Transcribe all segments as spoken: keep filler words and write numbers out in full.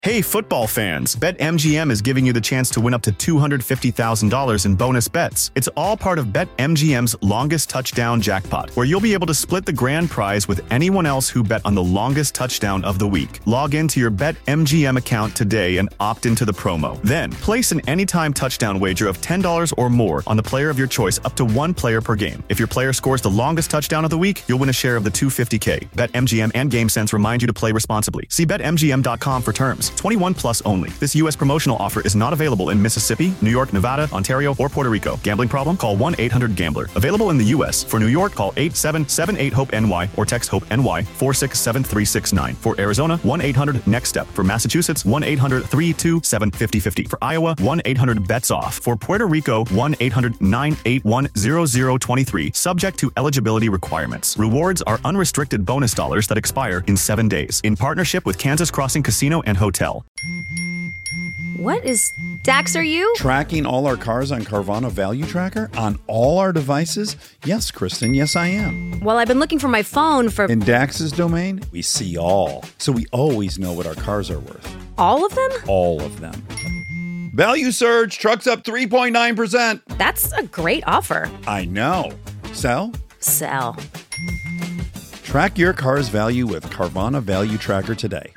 Hey, football fans, BetMGM is giving you the chance to win up to two hundred fifty thousand dollars in bonus bets. It's all part of BetMGM's longest touchdown jackpot, where you'll be able to split the grand prize with anyone else who bet on the longest touchdown of the week. Log into your BetMGM account today and opt into the promo. Then, place an anytime touchdown wager of ten dollars or more on the player of your choice up to one player per game. If your player scores the longest touchdown of the week, you'll win a share of the two hundred fifty thousand dollars. BetMGM and GameSense remind you to play responsibly. See Bet M G M dot com for terms. twenty-one plus only. This U S promotional offer is not available in Mississippi, New York, Nevada, Ontario, or Puerto Rico. Gambling problem? Call one eight hundred gambler. Available in the U S. For New York, call eight seven seven eight hope N Y or text HOPE-NY four six seven three six nine. For Arizona, one eight hundred next step. For Massachusetts, one eight hundred three two seven five zero five zero. For Iowa, one eight hundred bets off. For Puerto Rico, one eight hundred nine eight one zero zero two three. Subject to eligibility requirements. Rewards are unrestricted bonus dollars that expire in seven days. In partnership with Kansas Crossing Casino and Hotel. What is... Dax, are you? Tracking all our cars on Carvana Value Tracker on all our devices? Yes, Kristen, yes, I am. Well, I've been looking for my phone for... In Dax's domain, we see all. So we always know what our cars are worth. All of them? All of them. Value surge, trucks up three point nine percent. That's a great offer. I know. Sell? Sell. Track your car's value with Carvana Value Tracker today.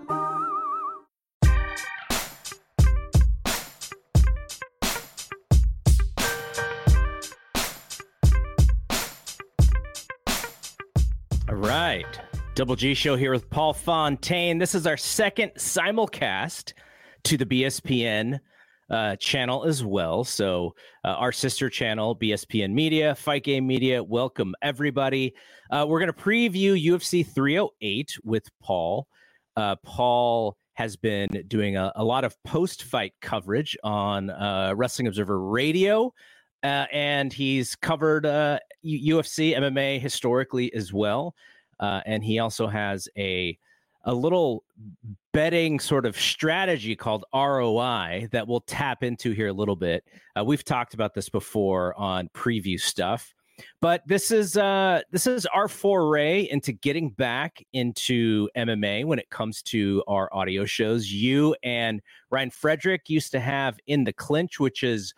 All right. Double G Show here with Paul Fontaine. This is our second simulcast to the B S P N uh, channel as well. So uh, our sister channel, B S P N Media, Fight Game Media, welcome everybody. Uh, we're going to preview U F C three oh eight with Paul. Uh, Paul has been doing a, a lot of post-fight coverage on uh, Wrestling Observer Radio. Uh, and he's covered uh, U F C, M M A historically as well. Uh, and he also has a a little betting sort of strategy called R O I that we'll tap into here a little bit. Uh, we've talked about this before on preview stuff, but this is uh, this is our foray into getting back into M M A when it comes to our audio shows. You and Ryan Frederick used to have In the Clinch, which is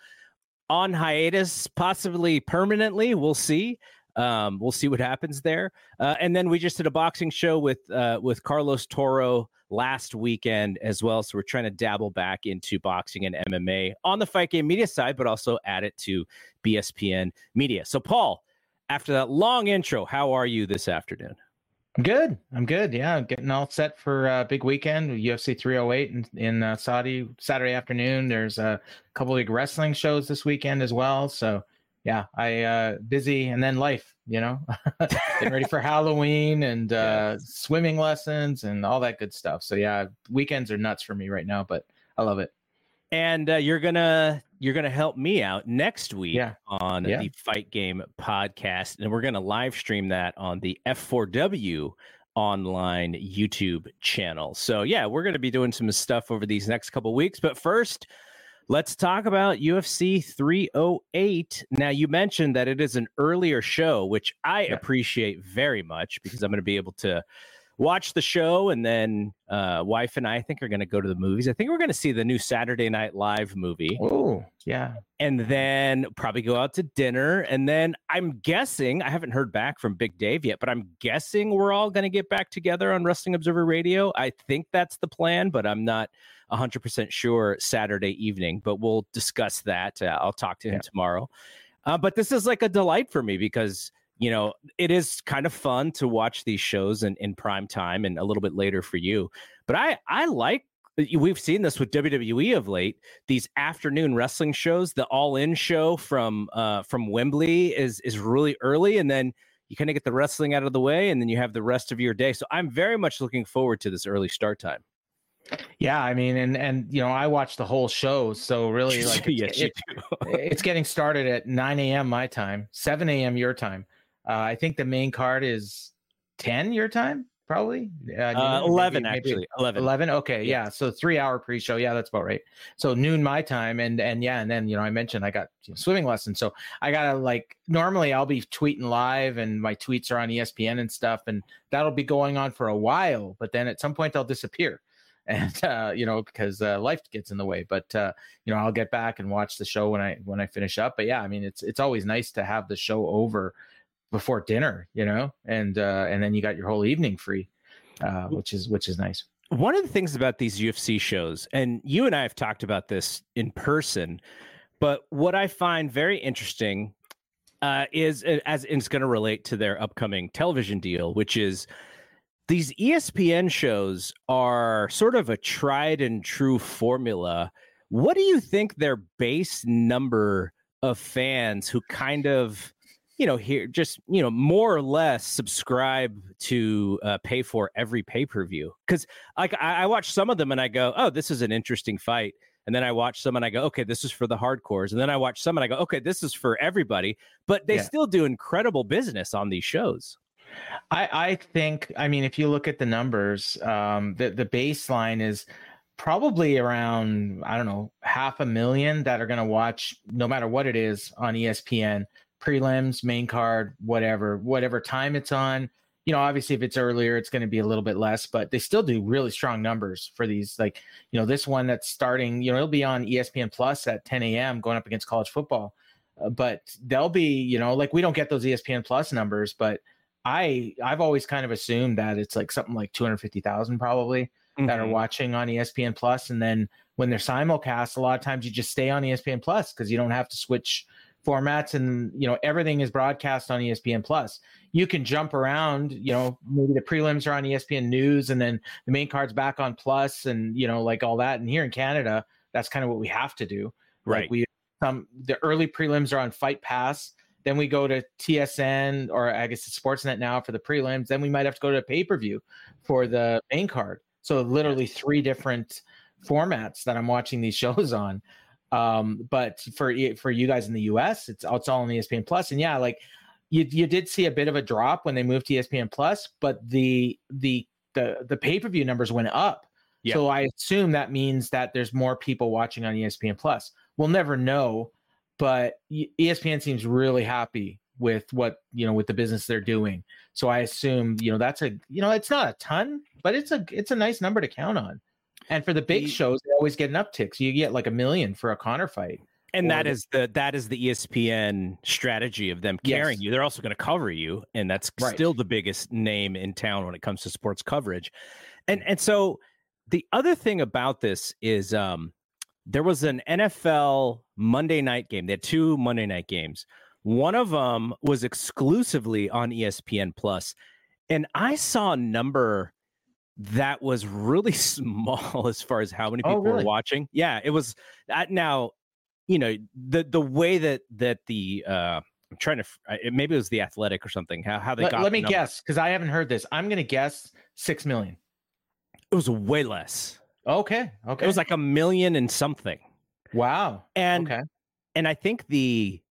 on hiatus, possibly permanently. We'll see. Um, we'll see what happens there. Uh, and then we just did a boxing show with uh, with Carlos Toro last weekend as well. So we're trying to dabble back into boxing and M M A on the Fight Game Media side, but also add it to B S P N Media. So, Paul, after that long intro, how are you this afternoon? I'm good. I'm good. Yeah, I'm getting all set for a uh, big weekend, U F C three oh eight in, in uh, Saudi Saturday afternoon. There's a couple of wrestling shows this weekend as well. So, yeah, I uh, busy and then life, you know, getting ready for Halloween and uh, yeah. swimming lessons and all that good stuff. So, yeah, weekends are nuts for me right now, but I love it. And uh, you're gonna you're gonna help me out next week yeah. on yeah. the Fight Game podcast, and we're gonna live stream that on the F four W online YouTube channel. So yeah, we're gonna be doing some stuff over these next couple weeks. But first, let's talk about U F C three oh eight. Now, you mentioned that it is an earlier show, which I yeah. appreciate very much because I'm gonna be able to watch the show, and then uh, wife and I, I think are going to go to the movies. I think we're going to see the new Saturday Night Live movie. Oh, yeah. And then probably go out to dinner. And then I'm guessing, I haven't heard back from Big Dave yet, but I'm guessing we're all going to get back together on Wrestling Observer Radio. I think that's the plan, but I'm not one hundred percent sure Saturday evening, but we'll discuss that. Uh, I'll talk to him yeah. tomorrow. Uh, but this is like a delight for me because you know, it is kind of fun to watch these shows in, in prime time and a little bit later for you. But I, I like, we've seen this with W W E of late, these afternoon wrestling shows. The All In show from uh, from Wembley is is really early, and then you kind of get the wrestling out of the way, and then you have the rest of your day. So I'm very much looking forward to this early start time. Yeah, I mean, and and you know, I watch the whole show, so really, like, yes, it, it, it's getting started at nine a.m. my time, seven a.m. your time. Uh, I think the main card is ten your time, probably. Uh, uh, eleven, maybe, actually. Maybe eleven. eleven. Okay, yeah. yeah. So three hour pre-show. Yeah, that's about right. So noon my time, and and yeah, and then you know I mentioned I got you know, swimming lessons, so I gotta like normally I'll be tweeting live, and my tweets are on E S P N and stuff, and that'll be going on for a while. But then at some point they'll disappear. and uh, you know, because uh, life gets in the way. But uh, you know, I'll get back and watch the show when I when I finish up. But yeah, I mean, it's it's always nice to have the show over before dinner, you know, and uh, and then you got your whole evening free, uh, which is which is nice. One of the things about these U F C shows, and you and I have talked about this in person, but what I find very interesting uh, is, as it's going to relate to their upcoming television deal, which is these E S P N shows are sort of a tried and true formula. What do you think their base number of fans who kind of, you know, here just, you know, more or less subscribe to uh, pay for every pay-per-view? Because like I, I watch some of them and I go, oh, this is an interesting fight. And then I watch some and I go, okay, this is for the hardcores. And then I watch some and I go, okay, this is for everybody. But they yeah. still do incredible business on these shows. I, I think, I mean, if you look at the numbers, um, the, the baseline is probably around, I don't know, half a million that are going to watch no matter what it is on E S P N. Prelims, main card, whatever, whatever time it's on. You know, obviously if it's earlier, it's going to be a little bit less, but they still do really strong numbers for these. Like, you know, this one that's starting, you know, it'll be on E S P N Plus at ten a.m. going up against college football. Uh, but they'll be, you know, like we don't get those E S P N Plus numbers, but I, I've always kind of assumed that it's like something like two hundred fifty thousand probably mm-hmm. that are watching on E S P N Plus. And then when they're simulcast, a lot of times you just stay on E S P N Plus because you don't have to switch formats, and you know everything is broadcast on E S P N Plus. You can jump around, you know, maybe the prelims are on E S P N News and then the main card's back on Plus, and you know, like all that. And here in Canada, that's kind of what we have to do. Right. Like we um the early prelims are on Fight Pass, then we go to T S N, or I guess it's Sportsnet now for the prelims, then we might have to go to a pay-per-view for the main card. So literally three different formats that I'm watching these shows on. Um, but for for you guys in the U S, it's it's all on E S P N Plus, and yeah, like you you did see a bit of a drop when they moved to E S P N Plus, but the the the the pay per view numbers went up. Yeah. So I assume that means that there's more people watching on E S P N Plus. We'll never know, but E S P N seems really happy with what you know with the business they're doing. So I assume you know that's a you know it's not a ton, but it's a it's a nice number to count on. And for the big the, shows, they always get an uptick. So you get like a million for a Conor fight. And that the, is the that is the E S P N strategy of them carrying yes. you. They're also going to cover you, and that's right. still the biggest name in town when it comes to sports coverage. And and so the other thing about this is um, there was an N F L Monday night game. They had two Monday night games. One of them was exclusively on E S P N Plus, and I saw a number that was really small as far as how many people oh, really? were watching. Yeah, it was that now, you know, the the way that that the uh I'm trying to maybe it was the Athletic or something. How how they let, got let me number. guess, because I haven't heard this. I'm gonna guess six million. It was way less. Okay. Okay. It was like a million and something. Wow. And okay. and I think the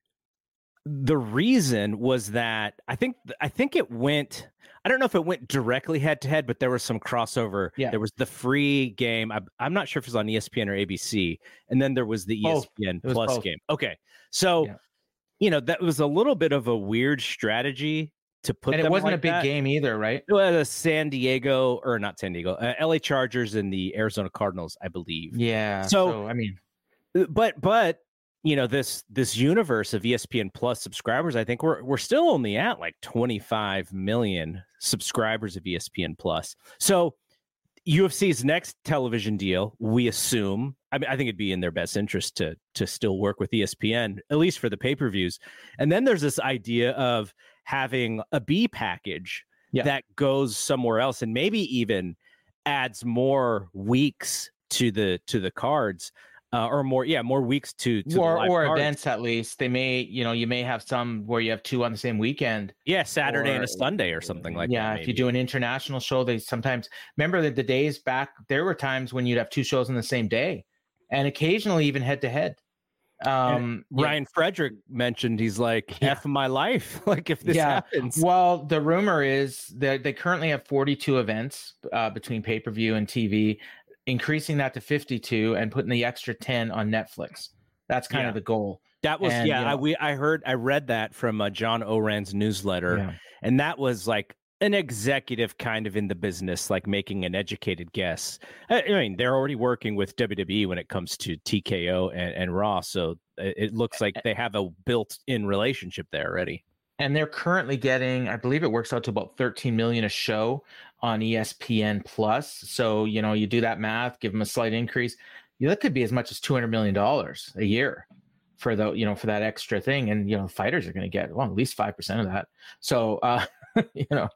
the reason was that I think I think it went I don't know if it went directly head to head, but there was some crossover. Yeah. There was the free game. I, I'm not sure if it was on E S P N or A B C. And then there was the both. E S P N Plus both. game. Okay. So, yeah. you know, that was a little bit of a weird strategy to put and them it wasn't like a big that. game either, right? It was a San Diego or not San Diego, uh, L A Chargers and the Arizona Cardinals, I believe. Yeah. So, so I mean, but, but, you know, this this universe of E S P N Plus subscribers, I think we're we're still only at like twenty-five million subscribers of E S P N Plus. So U F C's next television deal, we assume, I mean, I think it'd be in their best interest to to still work with E S P N, at least for the pay-per-views. And then there's this idea of having a B package yeah. that goes somewhere else and maybe even adds more weeks to the to the cards. Uh, or more, yeah, more weeks to, to or, the live or cards. events at least. They may, you know, you may have some where you have two on the same weekend. Yeah, Saturday or, and a Sunday or something like yeah, that. Yeah, if you do an international show, they sometimes remember that the days back there were times when you'd have two shows on the same day, and occasionally even head to head. Um, Ryan yeah. Frederick mentioned he's like yeah. F my life, like if this yeah. happens. Well, the rumor is that they currently have forty-two events uh, between pay per view and T V. Increasing that to fifty-two and putting the extra ten on Netflix. That's kind yeah. of the goal. That was, and, yeah, you know, I, we, I heard, I read that from uh, John Oran's newsletter, yeah. and that was like an executive kind of in the business, like making an educated guess. I, I mean, they're already working with W W E when it comes to T K O and, and Raw, so it, it looks like they have a built-in relationship there already. And they're currently getting, I believe it works out to about thirteen million a show on E S P N Plus. So, you know, you do that math, give them a slight increase. Yeah, that could be as much as two hundred million dollars a year for the, you know, for that extra thing. And, you know, fighters are going to get, well, at least five percent of that. So, uh, you know,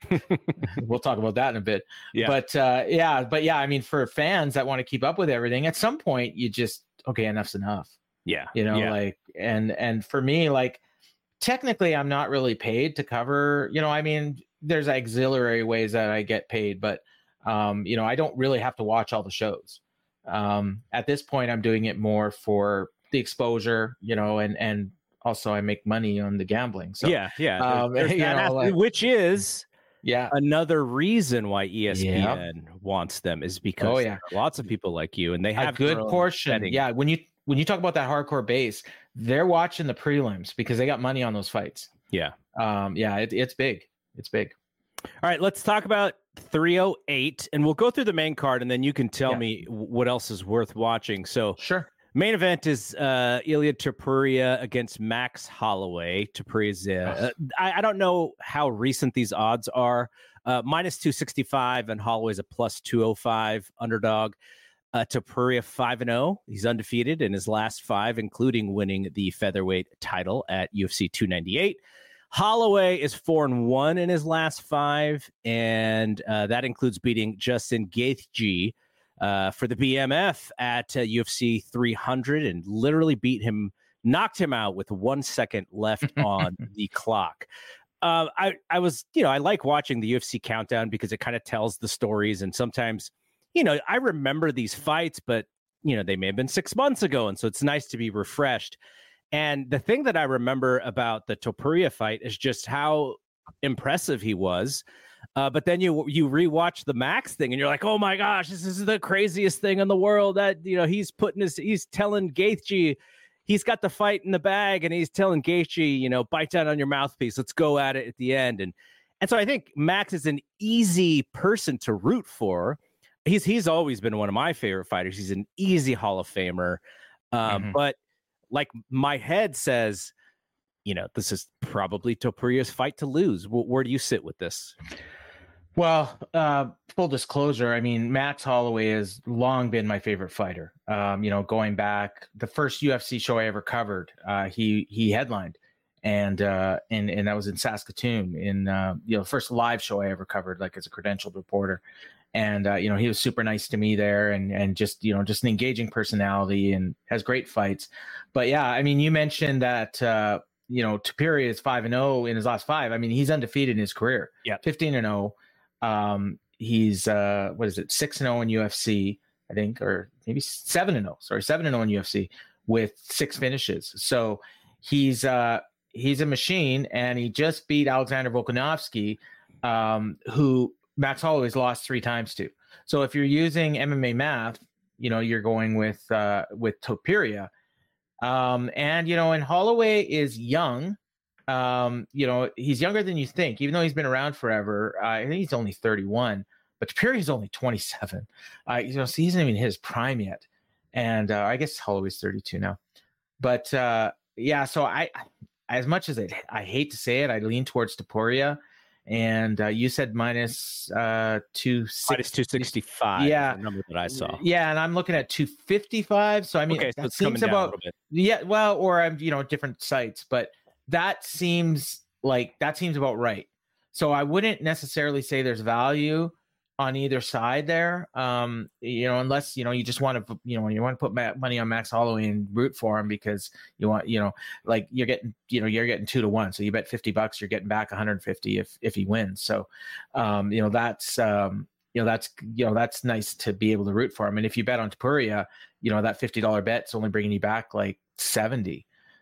we'll talk about that in a bit. Yeah. But, uh, yeah, but yeah, I mean, for fans that want to keep up with everything, at some point you just, okay, enough's enough. Yeah. You know, yeah. like, and, and for me, like, technically I'm not really paid to cover, you know, I mean, there's auxiliary ways that I get paid, but, um, you know, I don't really have to watch all the shows. Um, at this point, I'm doing it more for the exposure, you know, and, and also I make money on the gambling. So yeah, yeah. Um, there's, there's you know, like, which is yeah another reason why E S P N yeah. wants them is because oh, yeah. lots of people like you, and they have a good portion. setting. Yeah. When you, when you talk about that hardcore base, they're watching the prelims because they got money on those fights. Yeah. Um, yeah, it, it's big. It's big. All right, let's talk about three oh eight, and we'll go through the main card, and then you can tell yeah. me what else is worth watching. So, sure. Main event is uh, Ilya Topuria against Max Holloway. Topuria's, uh, uh, I, I don't know how recent these odds are. Uh, minus two sixty-five, and Holloway's a plus two oh five underdog. Uh, Topuria five and oh. He's undefeated in his last five, including winning the featherweight title at U F C two ninety-eight. Holloway is four and one in his last five, and uh, that includes beating Justin Gaethje uh, for the B M F at uh, U F C three hundred, and literally beat him, knocked him out with one second left on the clock. Uh, I, I was, you know, I like watching the U F C countdown because it kind of tells the stories, and sometimes, you know, I remember these fights, but, you know, they may have been six months ago, and so it's nice to be refreshed. And the thing that I remember about the Topuria fight is just how impressive he was. Uh, but then you you rewatch the Max thing, and you're like, oh my gosh, this is the craziest thing in the world. That, you know, he's putting his, he's telling Gaethje, he's got the fight in the bag, and he's telling Gaethje, you know, bite down on your mouthpiece. Let's go at it at the end. And and so I think Max is an easy person to root for. He's he's always been one of my favorite fighters. He's an easy Hall of Famer. Um, mm-hmm. But like, my head says, you know, this is probably Topuria's fight to lose. W- where do you sit with this? Well, uh, full disclosure, I mean, Max Holloway has long been my favorite fighter. Um, you know, going back, the first U F C show I ever covered, uh, he he headlined, and uh, and and that was in Saskatoon. In uh, you know, the first live show I ever covered, like as a credentialed reporter. And, uh, you know, he was super nice to me there, and, and just, you know, just an engaging personality, and has great fights. But yeah, I mean, you mentioned that, uh, you know, Topuria is five and oh in his last five. I mean, he's undefeated in his career. Yeah. fifteen and oh. Um, he's, uh, what is it? six and oh in U F C, I think, or maybe seven and oh, sorry, seven and oh in U F C with six finishes. So he's, uh, he's a machine, and he just beat Alexander Volkanovski, um, who Max Holloway's lost three times to. So if you're using M M A math, you know, you're going with uh, with Topuria. Um, and, you know, and Holloway is young. Um, you know, he's younger than you think, even though he's been around forever. Uh, I think he's only thirty-one, but Topuria is only twenty-seven. Uh, you know, so he hasn't even hit his prime yet. And uh, I guess Holloway's thirty-two now. But uh, yeah, so I, as much as I, I hate to say it, I lean towards Topuria. And uh, you said minus uh, two minus two sixty five. Yeah, the number that I saw. Yeah, and I'm looking at two fifty five. So I mean, okay, that so it's seems coming down about a little bit. Yeah. Well, or I'm you know different sites, but that seems like that seems about right. So I wouldn't necessarily say there's value on either side there. Um, you know, unless you know you just want to you know you want to put money on Max Holloway and root for him because you want you know like you're getting you know you're getting two to one, so you bet fifty bucks, you're getting back one hundred fifty if if he wins. So um, you know that's um, you know that's you know that's nice to be able to root for him. And if you bet on Topuria, you know that fifty dollar bet's only bringing you back like seventy.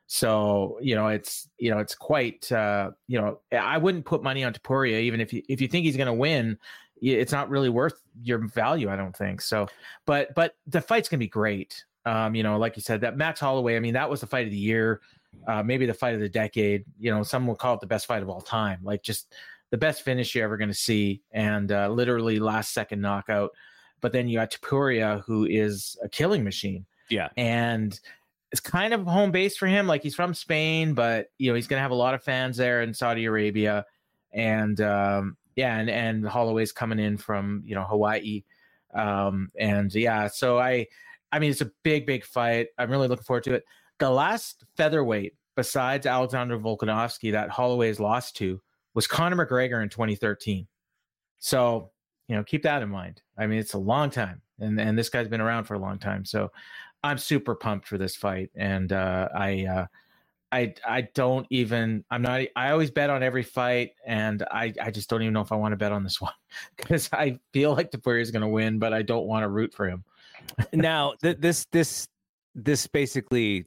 So you know it's you know it's quite uh, you know I wouldn't put money on Topuria even if you if you think he's going to win. It's not really worth your value, I don't think so. But but the fight's gonna be great. Um, you know, like you said, that Max Holloway. I mean, that was the fight of the year, uh, maybe the fight of the decade. You know, some will call it the best fight of all time. Like just the best finish you're ever going to see, and uh, literally last second knockout. But then you got Topuria, who is a killing machine. Yeah. And it's kind of home base for him. Like, he's from Spain, but, you know, he's going to have a lot of fans there in Saudi Arabia. And, um, yeah, and, and Holloway's coming in from, you know, Hawaii. Um, and, yeah, so I, I mean, it's a big, big fight. I'm really looking forward to it. The last featherweight, besides Alexander Volkanovski, that Holloway has lost to was Conor McGregor in twenty thirteen. So, you know, keep that in mind. I mean, it's a long time, and, and this guy's been around for a long time. So I'm super pumped for this fight. And uh, I, uh, I, I don't even, I'm not, I always bet on every fight, and I, I just don't even know if I want to bet on this one because I feel like Topuria is going to win, but I don't want to root for him. Now, th- this, this, this basically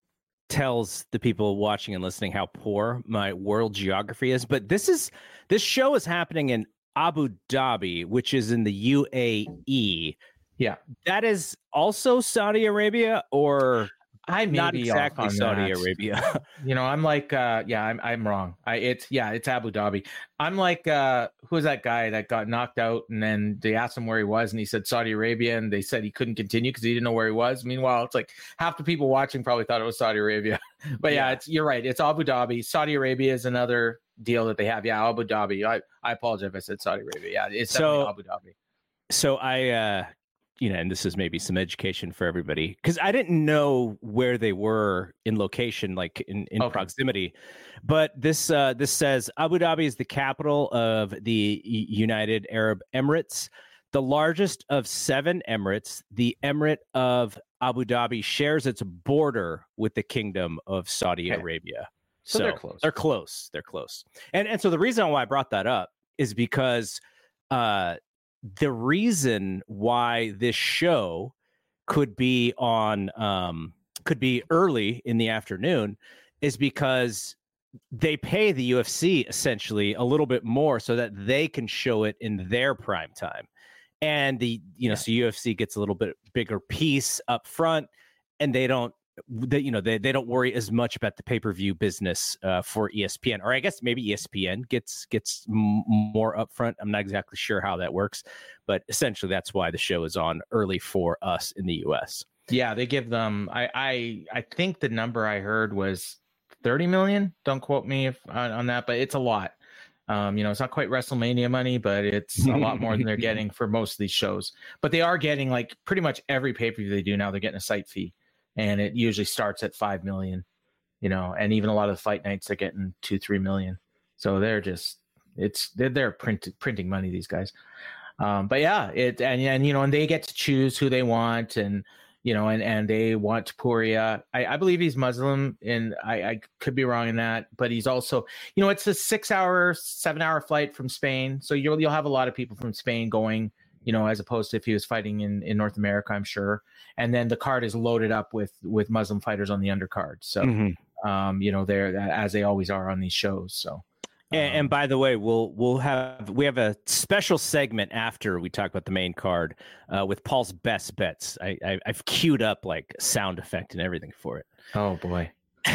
tells the people watching and listening how poor my world geography is. But this is, this show is happening in Abu Dhabi, which is in the U A E. Yeah. That is also Saudi Arabia, or I may not be exactly off on Saudi that. Arabia. You know, I'm like, uh, yeah, I'm I'm wrong. I it's yeah, it's Abu Dhabi. I'm like, uh, who was that guy that got knocked out, and then they asked him where he was, and he said Saudi Arabia, and they said he couldn't continue because he didn't know where he was. Meanwhile, it's like half the people watching probably thought it was Saudi Arabia. But yeah, Yeah. it's you're right. It's Abu Dhabi. Saudi Arabia is another deal that they have. Yeah, Abu Dhabi. I, I apologize if I said Saudi Arabia. Yeah, it's So- definitely Abu Dhabi. So I, uh, you know, and this is maybe some education for everybody, because I didn't know where they were in location, like in, in Okay. proximity. But this uh, this says Abu Dhabi is the capital of the U- United Arab Emirates, the largest of seven emirates. The Emirate of Abu Dhabi shares its border with the Kingdom of Saudi Okay. Arabia. So they're close. They're close. They're close. And and so the reason why I brought that up is because uh, the reason why this show could be on um, could be early in the afternoon is because they pay the U F C essentially a little bit more so that they can show it in their prime time. And the you know Yeah. so U F C gets a little bit bigger piece up front, and they don't they, you know they, they don't worry as much about the pay-per-view business uh, for E S P N, or I guess maybe E S P N gets gets m- more upfront. I'm not exactly sure how that works, but essentially that's why the show is on early for us in the U S. Yeah, they give them. I I I think the number I heard was thirty million. Don't quote me if on, on that, but it's a lot. Um, you know, it's not quite WrestleMania money, but it's a lot more than they're getting for most of these shows. But they are getting like pretty much every pay per view they do now. They're getting a site fee, and it usually starts at five million. You know, and even a lot of the fight nights they're getting two, three million. So they're just it's they're they're print, printing money, these guys. Um, but yeah, it and and you know, and they get to choose who they want, and you know, and, and they want Topuria. I, I believe he's Muslim, and I, I could be wrong in that, but he's also, you know, it's a six hour, seven hour flight from Spain. So you'll, you'll have a lot of people from Spain going, you know, as opposed to if he was fighting in, in North America, I'm sure. And then the card is loaded up with, with Muslim fighters on the undercard. So, Mm-hmm. um, you know, they're as they always are on these shows. So, And, and by the way, we'll we'll have we have a special segment after we talk about the main card uh, with Paul's best bets. I, I I've queued up like sound effect and everything for it. oh boy.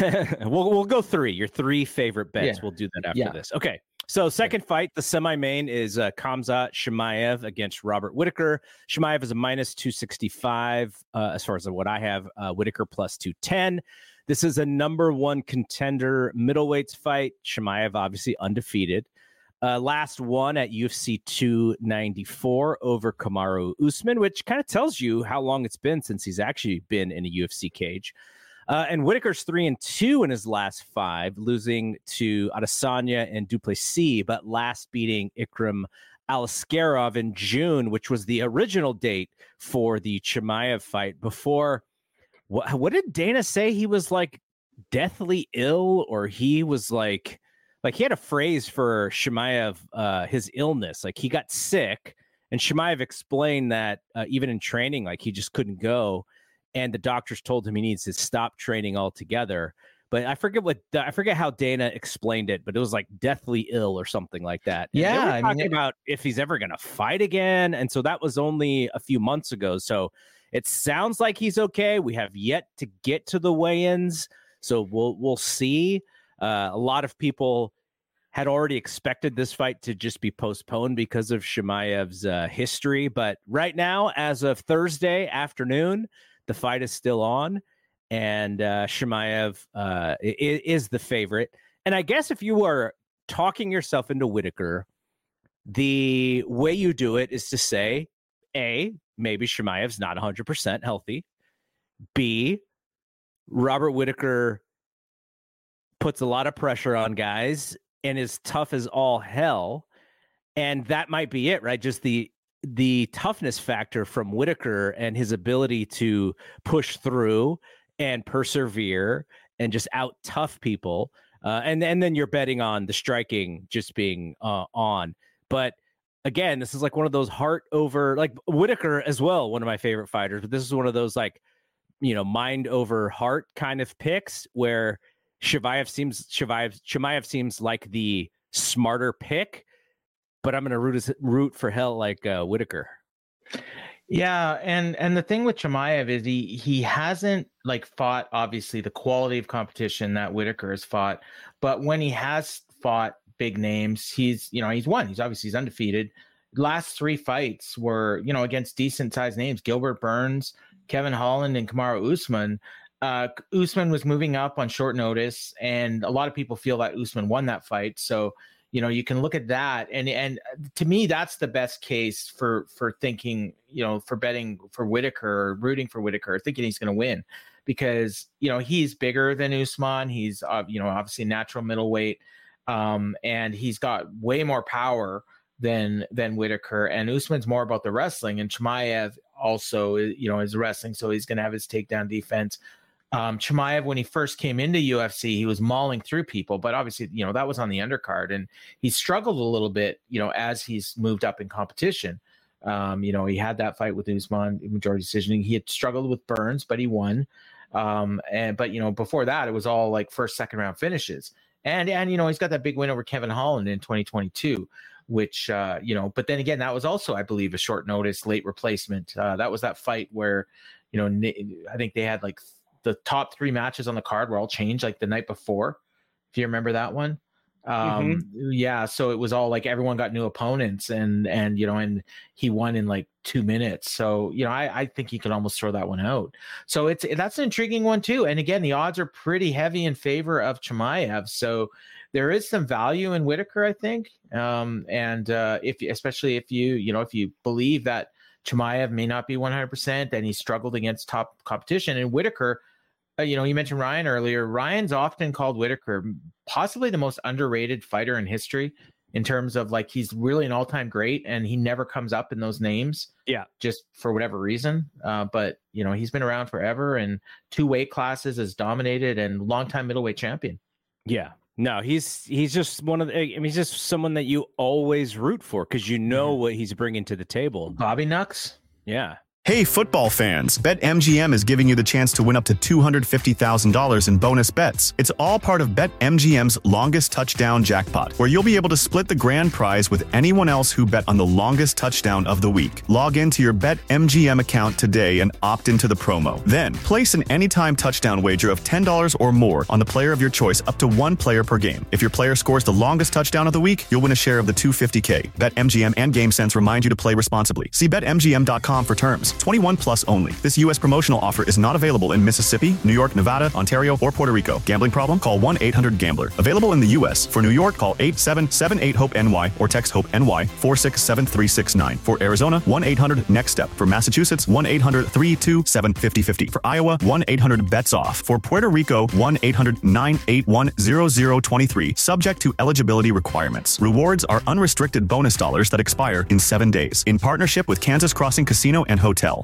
we'll we'll go three. Your three favorite bets. Yeah. We'll do that after Yeah. this. Okay. So second fight, the semi-main is uh, Khamzat Chimaev against Robert Whittaker. Chimaev is a minus two sixty-five uh, as far as what I have. Uh, Whittaker plus two ten. This is a number one contender middleweights fight. Chimaev obviously undefeated. Uh, last one at U F C two ninety-four over Kamaru Usman, which kind of tells you how long it's been since he's actually been in a U F C cage. Uh, and Whittaker's three and two in his last five, losing to Adesanya and Duplessis, but last beating Ikram Aliskerov in June, which was the original date for the Chimaev fight. Before, what, what did Dana say? He was like deathly ill, or he was like, like he had a phrase for Chimaev, uh, his illness. Like he got sick, and Chimaev explained that uh, even in training, like he just couldn't go. And the doctors told him he needs to stop training altogether. But I forget what I forget how Dana explained it, but it was like deathly ill or something like that. And Yeah, they were I mean, talking it- about if he's ever going to fight again, and so that was only a few months ago. So it sounds like he's okay. We have yet to get to the weigh-ins, so we'll we'll see. Uh, a lot of people had already expected this fight to just be postponed because of Chimaev's uh, history. But right now, as of Thursday afternoon, the fight is still on, and uh, Chimaev uh, is, is the favorite. And I guess if you are talking yourself into Whittaker, the way you do it is to say, A, maybe Chimaev's not one hundred percent healthy. B, Robert Whittaker puts a lot of pressure on guys and is tough as all hell. And that might be it, right? Just the the toughness factor from Whittaker and his ability to push through and persevere and just out tough people. Uh, and, and then you're betting on the striking just being uh, on. But again, this is like one of those heart over, like Whittaker as well, one of my favorite fighters. But this is one of those like, you know, mind over heart kind of picks where Chimaev seems Chimaev, Chimaev seems like the smarter pick, but I'm going to root root for hell like uh, Whittaker. Yeah, and and the thing with Chimaev is he he hasn't like fought obviously the quality of competition that Whittaker has fought, but when he has fought big names, he's you know he's won. He's obviously he's undefeated. Last three fights were you know against decent sized names: Gilbert Burns, Kevin Holland, and Kamaru Usman. Uh, Usman was moving up on short notice, and a lot of people feel that Usman won that fight. So, you know, you can look at that, and and to me, that's the best case for for thinking, you know, for betting for Whittaker or rooting for Whittaker, thinking he's going to win, because you know he's bigger than Usman. He's uh, you know obviously natural middleweight, um, and he's got way more power than than Whittaker. And Usman's more about the wrestling, and Chimaev also, you know, is wrestling, so he's going to have his takedown defense. Um, Chimaev, when he first came into U F C, he was mauling through people, but obviously, you know, that was on the undercard, and he struggled a little bit, you know, as he's moved up in competition. Um, you know, he had that fight with Usman, majority decision. He had struggled with Burns, but he won. Um, and, but, you know, before that, it was all like first, second round finishes. And, and, you know, he's got that big win over Kevin Holland in twenty twenty-two, which, uh, you know, but then again, that was also, I believe, a short notice, late replacement. Uh, that was that fight where, you know, I think they had like the top three matches on the card were all changed like the night before. If you remember that one. Um, mm-hmm. Yeah. So it was all like everyone got new opponents, and, and, you know, and he won in like two minutes. So, you know, I, I think he could almost throw that one out. So it's, that's an intriguing one too. And again, the odds are pretty heavy in favor of Chimaev. So there is some value in Whittaker, I think. Um, and uh, if, especially if you, you know, if you believe that Chimaev may not be one hundred percent and he struggled against top competition, and Whittaker, uh, you know, you mentioned Ryan earlier. Ryan's often called Whittaker possibly the most underrated fighter in history in terms of like, he's really an all-time great, and he never comes up in those names. Yeah. Just for whatever reason. Uh, but, you know, he's been around forever, and two weight classes has dominated, and longtime middleweight champion. Yeah. No, he's he's just one of the, I mean, he's just someone that you always root for because you know mm-hmm. what he's bringing to the table. Bobby Nux. Yeah. Hey, football fans, BetMGM is giving you the chance to win up to two hundred fifty thousand dollars in bonus bets. It's all part of BetMGM's longest touchdown jackpot, where you'll be able to split the grand prize with anyone else who bet on the longest touchdown of the week. Log into your BetMGM account today and opt into the promo. Then, place an anytime touchdown wager of ten dollars or more on the player of your choice up to one player per game. If your player scores the longest touchdown of the week, you'll win a share of the two hundred fifty thousand dollars. BetMGM and GameSense remind you to play responsibly. See Bet M G M dot com for terms. twenty-one plus only. This U S promotional offer is not available in Mississippi, New York, Nevada, Ontario, or Puerto Rico. Gambling problem? Call one eight hundred gambler. Available in the U S. For New York, call eight seven seven eight hope N Y or text HOPE-NY four six seven three six nine. For Arizona, one eight hundred next step. For Massachusetts, one eight hundred three two seven five zero five zero. For Iowa, one eight hundred bets off. For Puerto Rico, one eight hundred nine eight one zero zero two three. Subject to eligibility requirements. Rewards are unrestricted bonus dollars that expire in seven days. In partnership with Kansas Crossing Casino and Hotel.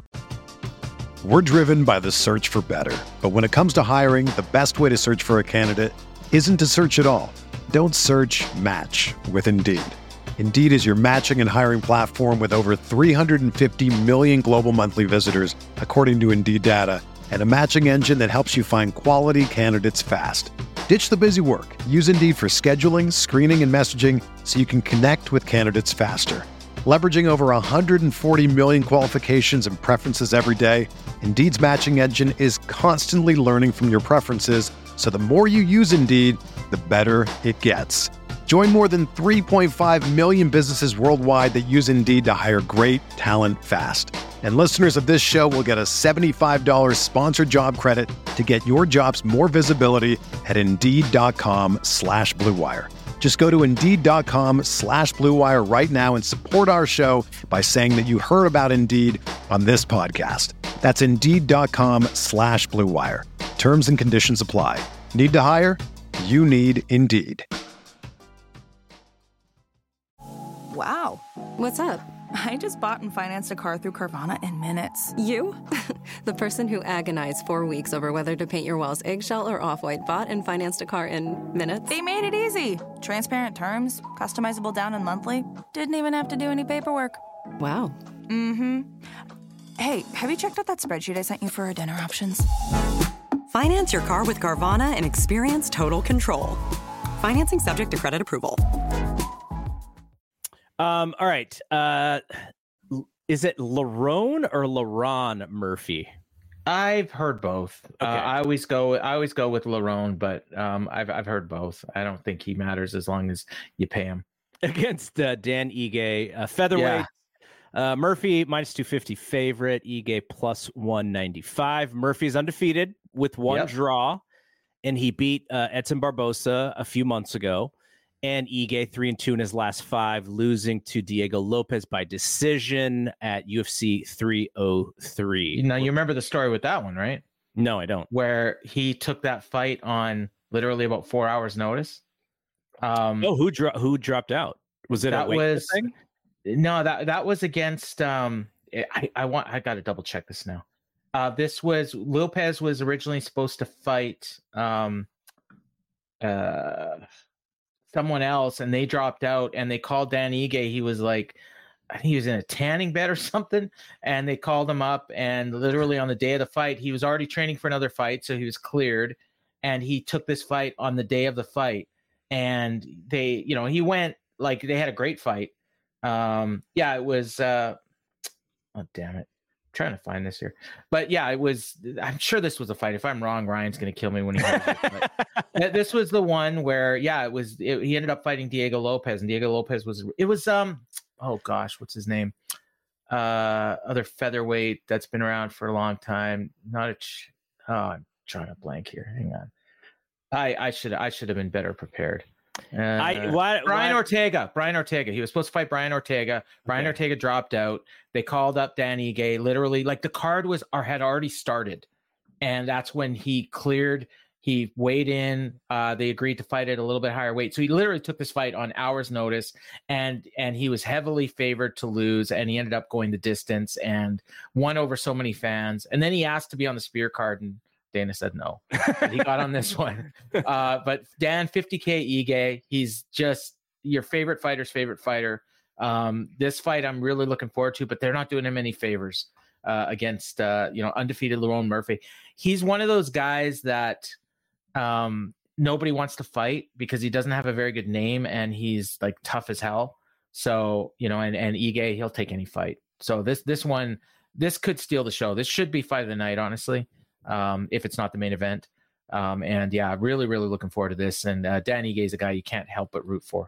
We're driven by the search for better. But when it comes to hiring, the best way to search for a candidate isn't to search at all. Don't search, match with Indeed. Indeed is your matching and hiring platform with over three hundred fifty million global monthly visitors, according to Indeed data, and a matching engine that helps you find quality candidates fast. Ditch the busy work. Use Indeed for scheduling, screening, and messaging so you can connect with candidates faster. Leveraging over one hundred forty million qualifications and preferences every day, Indeed's matching engine is constantly learning from your preferences, so the more you use Indeed, the better it gets. Join more than three point five million businesses worldwide that use Indeed to hire great talent fast. And listeners of this show will get a seventy-five dollars sponsored job credit to get your jobs more visibility at Indeed.com slash Blue Wire. Just go to Indeed.com slash Blue Wire right now and support our show by saying that you heard about Indeed on this podcast. That's Indeed.com slash Blue Wire. Terms and conditions apply. Need to hire? You need Indeed. Wow. What's up? I just bought and financed a car through Carvana in minutes. You? The person who agonized four weeks over whether to paint your walls eggshell or off-white bought and financed a car in minutes? They made it easy. Transparent terms, customizable down and monthly. Didn't even have to do any paperwork. Wow. Mm-hmm. Hey, have you checked out that spreadsheet I sent you for our dinner options? Finance your car with Carvana and experience total control. Financing subject to credit approval. Um, all right. Uh, is it Lerone or Leron Murphy? I've heard both. Okay. Uh, I always go. I always go with Lerone, but um, I've I've heard both. I don't think he matters as long as you pay him. Against uh, Dan Ige, uh, featherweight. Yeah. Uh, Murphy minus two fifty favorite. Ige plus one ninety five. Murphy is undefeated with one yep. draw, and he beat uh, Edson Barbosa a few months ago. And Ige three and two in his last five, losing to Diego Lopez by decision at U F C three oh three. Now you remember the story with that one, right? No, I don't. Where he took that fight on literally about four hours' notice. Um, oh, who dro- who dropped out? Was it that a weight was thing? No, that that was against. Um, I I want I got to double check this now. Uh, this was Lopez was originally supposed to fight. Um, uh. someone else, and they dropped out, and they called Dan Ige. He was like, I think he was in a tanning bed or something, and they called him up, and literally on the day of the fight, he was already training for another fight, so he was cleared, and he took this fight on the day of the fight, and they, you know, he went, like, they had a great fight. Um, yeah, it was, uh, oh, damn it. Trying to find this here, but yeah, it was. I'm sure this was a fight. If I'm wrong, Ryan's going to kill me when he hears it. But this was the one where, yeah, it was. It, he ended up fighting Diego Lopez, and Diego Lopez was. It was um. Oh gosh, what's his name? Uh, other featherweight that's been around for a long time. Not a. Ch- oh, I'm trying to blank here. Hang on. I I should I should have been better prepared. Uh, I why, Brian why? Ortega. Brian Ortega. He was supposed to fight Brian Ortega. Brian okay. Ortega dropped out. They called up Dan Ige. Literally, like the card was or had already started, and that's when he cleared. He weighed in. Uh, they agreed to fight at a little bit higher weight. So he literally took this fight on hours' notice, and and he was heavily favored to lose, and he ended up going the distance and won over so many fans. And then he asked to be on the spear card, and Dana said no. He got on this one. Uh, but Dan, fifty K Ige, he's just your favorite fighter's favorite fighter. Um, this fight I'm really looking forward to, but they're not doing him any favors uh, against, uh, you know, undefeated Lerone Murphy. He's one of those guys that um, nobody wants to fight because he doesn't have a very good name and he's like tough as hell. So, you know, and, and Ige, he'll take any fight. So this, this one, this could steal the show. This should be fight of the night, honestly. Um, if it's not the main event. Um, and yeah, really, really looking forward to this. And uh, Dan Ige is a guy you can't help but root for.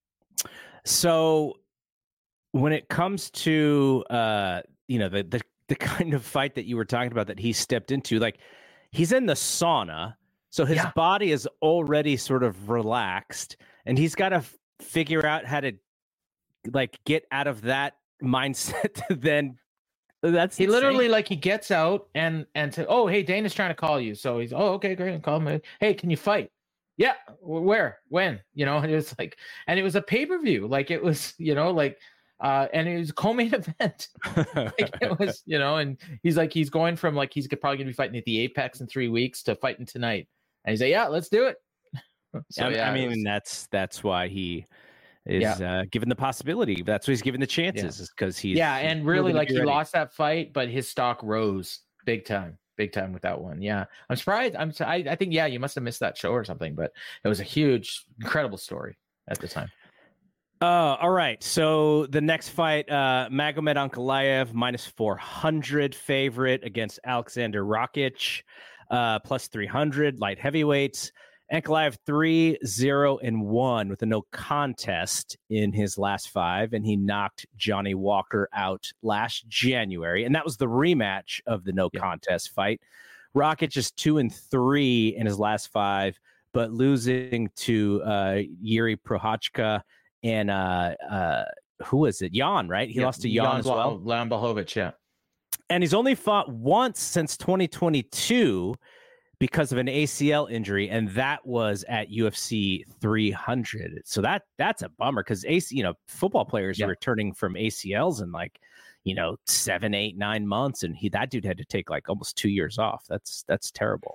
So when it comes to, uh, you know, the, the, the kind of fight that you were talking about that he stepped into, like he's in the sauna. So his yeah. body is already sort of relaxed and he's got to f- figure out how to like get out of that mindset to then That's he insane. Literally like he gets out and and to, oh hey, Dana's trying to call you. So he's oh okay great, call him. Hey, can you fight? Yeah, where, when? You know, and it was like, and it was a pay per view. Like it was, you know, like, uh, and it was a co-main event. Like it was, you know, and he's like he's going from like he's probably gonna be fighting at the Apex in three weeks to fighting tonight. And he's like, yeah, let's do it. So, yeah, I mean, was, that's that's why he. Is yeah. uh, given the possibility. That's what he's given the chances, yeah. is because he's yeah, and really like he ready. lost that fight, but his stock rose big time, big time with that one. Yeah, I'm surprised. I'm I, I think yeah, you must have missed that show or something, but it was a huge, incredible story at the time. Uh, all right, so the next fight, uh, Magomed Ankalaev minus four hundred favorite against Alexander Rakic, uh, plus three hundred light heavyweights. Ankalaev three, zero, and one with a no contest in his last five, and he knocked Johnny Walker out last January, and that was the rematch of the no yeah. contest fight. Rakic is two and three in his last five, but losing to uh, Yuri Prochazka and uh, uh, who is it? Jan, right? He yeah, lost to Jan, Jan as well. Jan Blachowicz, yeah. And he's only fought once since twenty twenty-two because of an A C L injury, and that was at U F C three hundred. So that that's a bummer because A C, you know, football players yeah. are returning from A C Ls in like, you know, seven, eight, nine months, and he that dude had to take like almost two years off. That's that's terrible.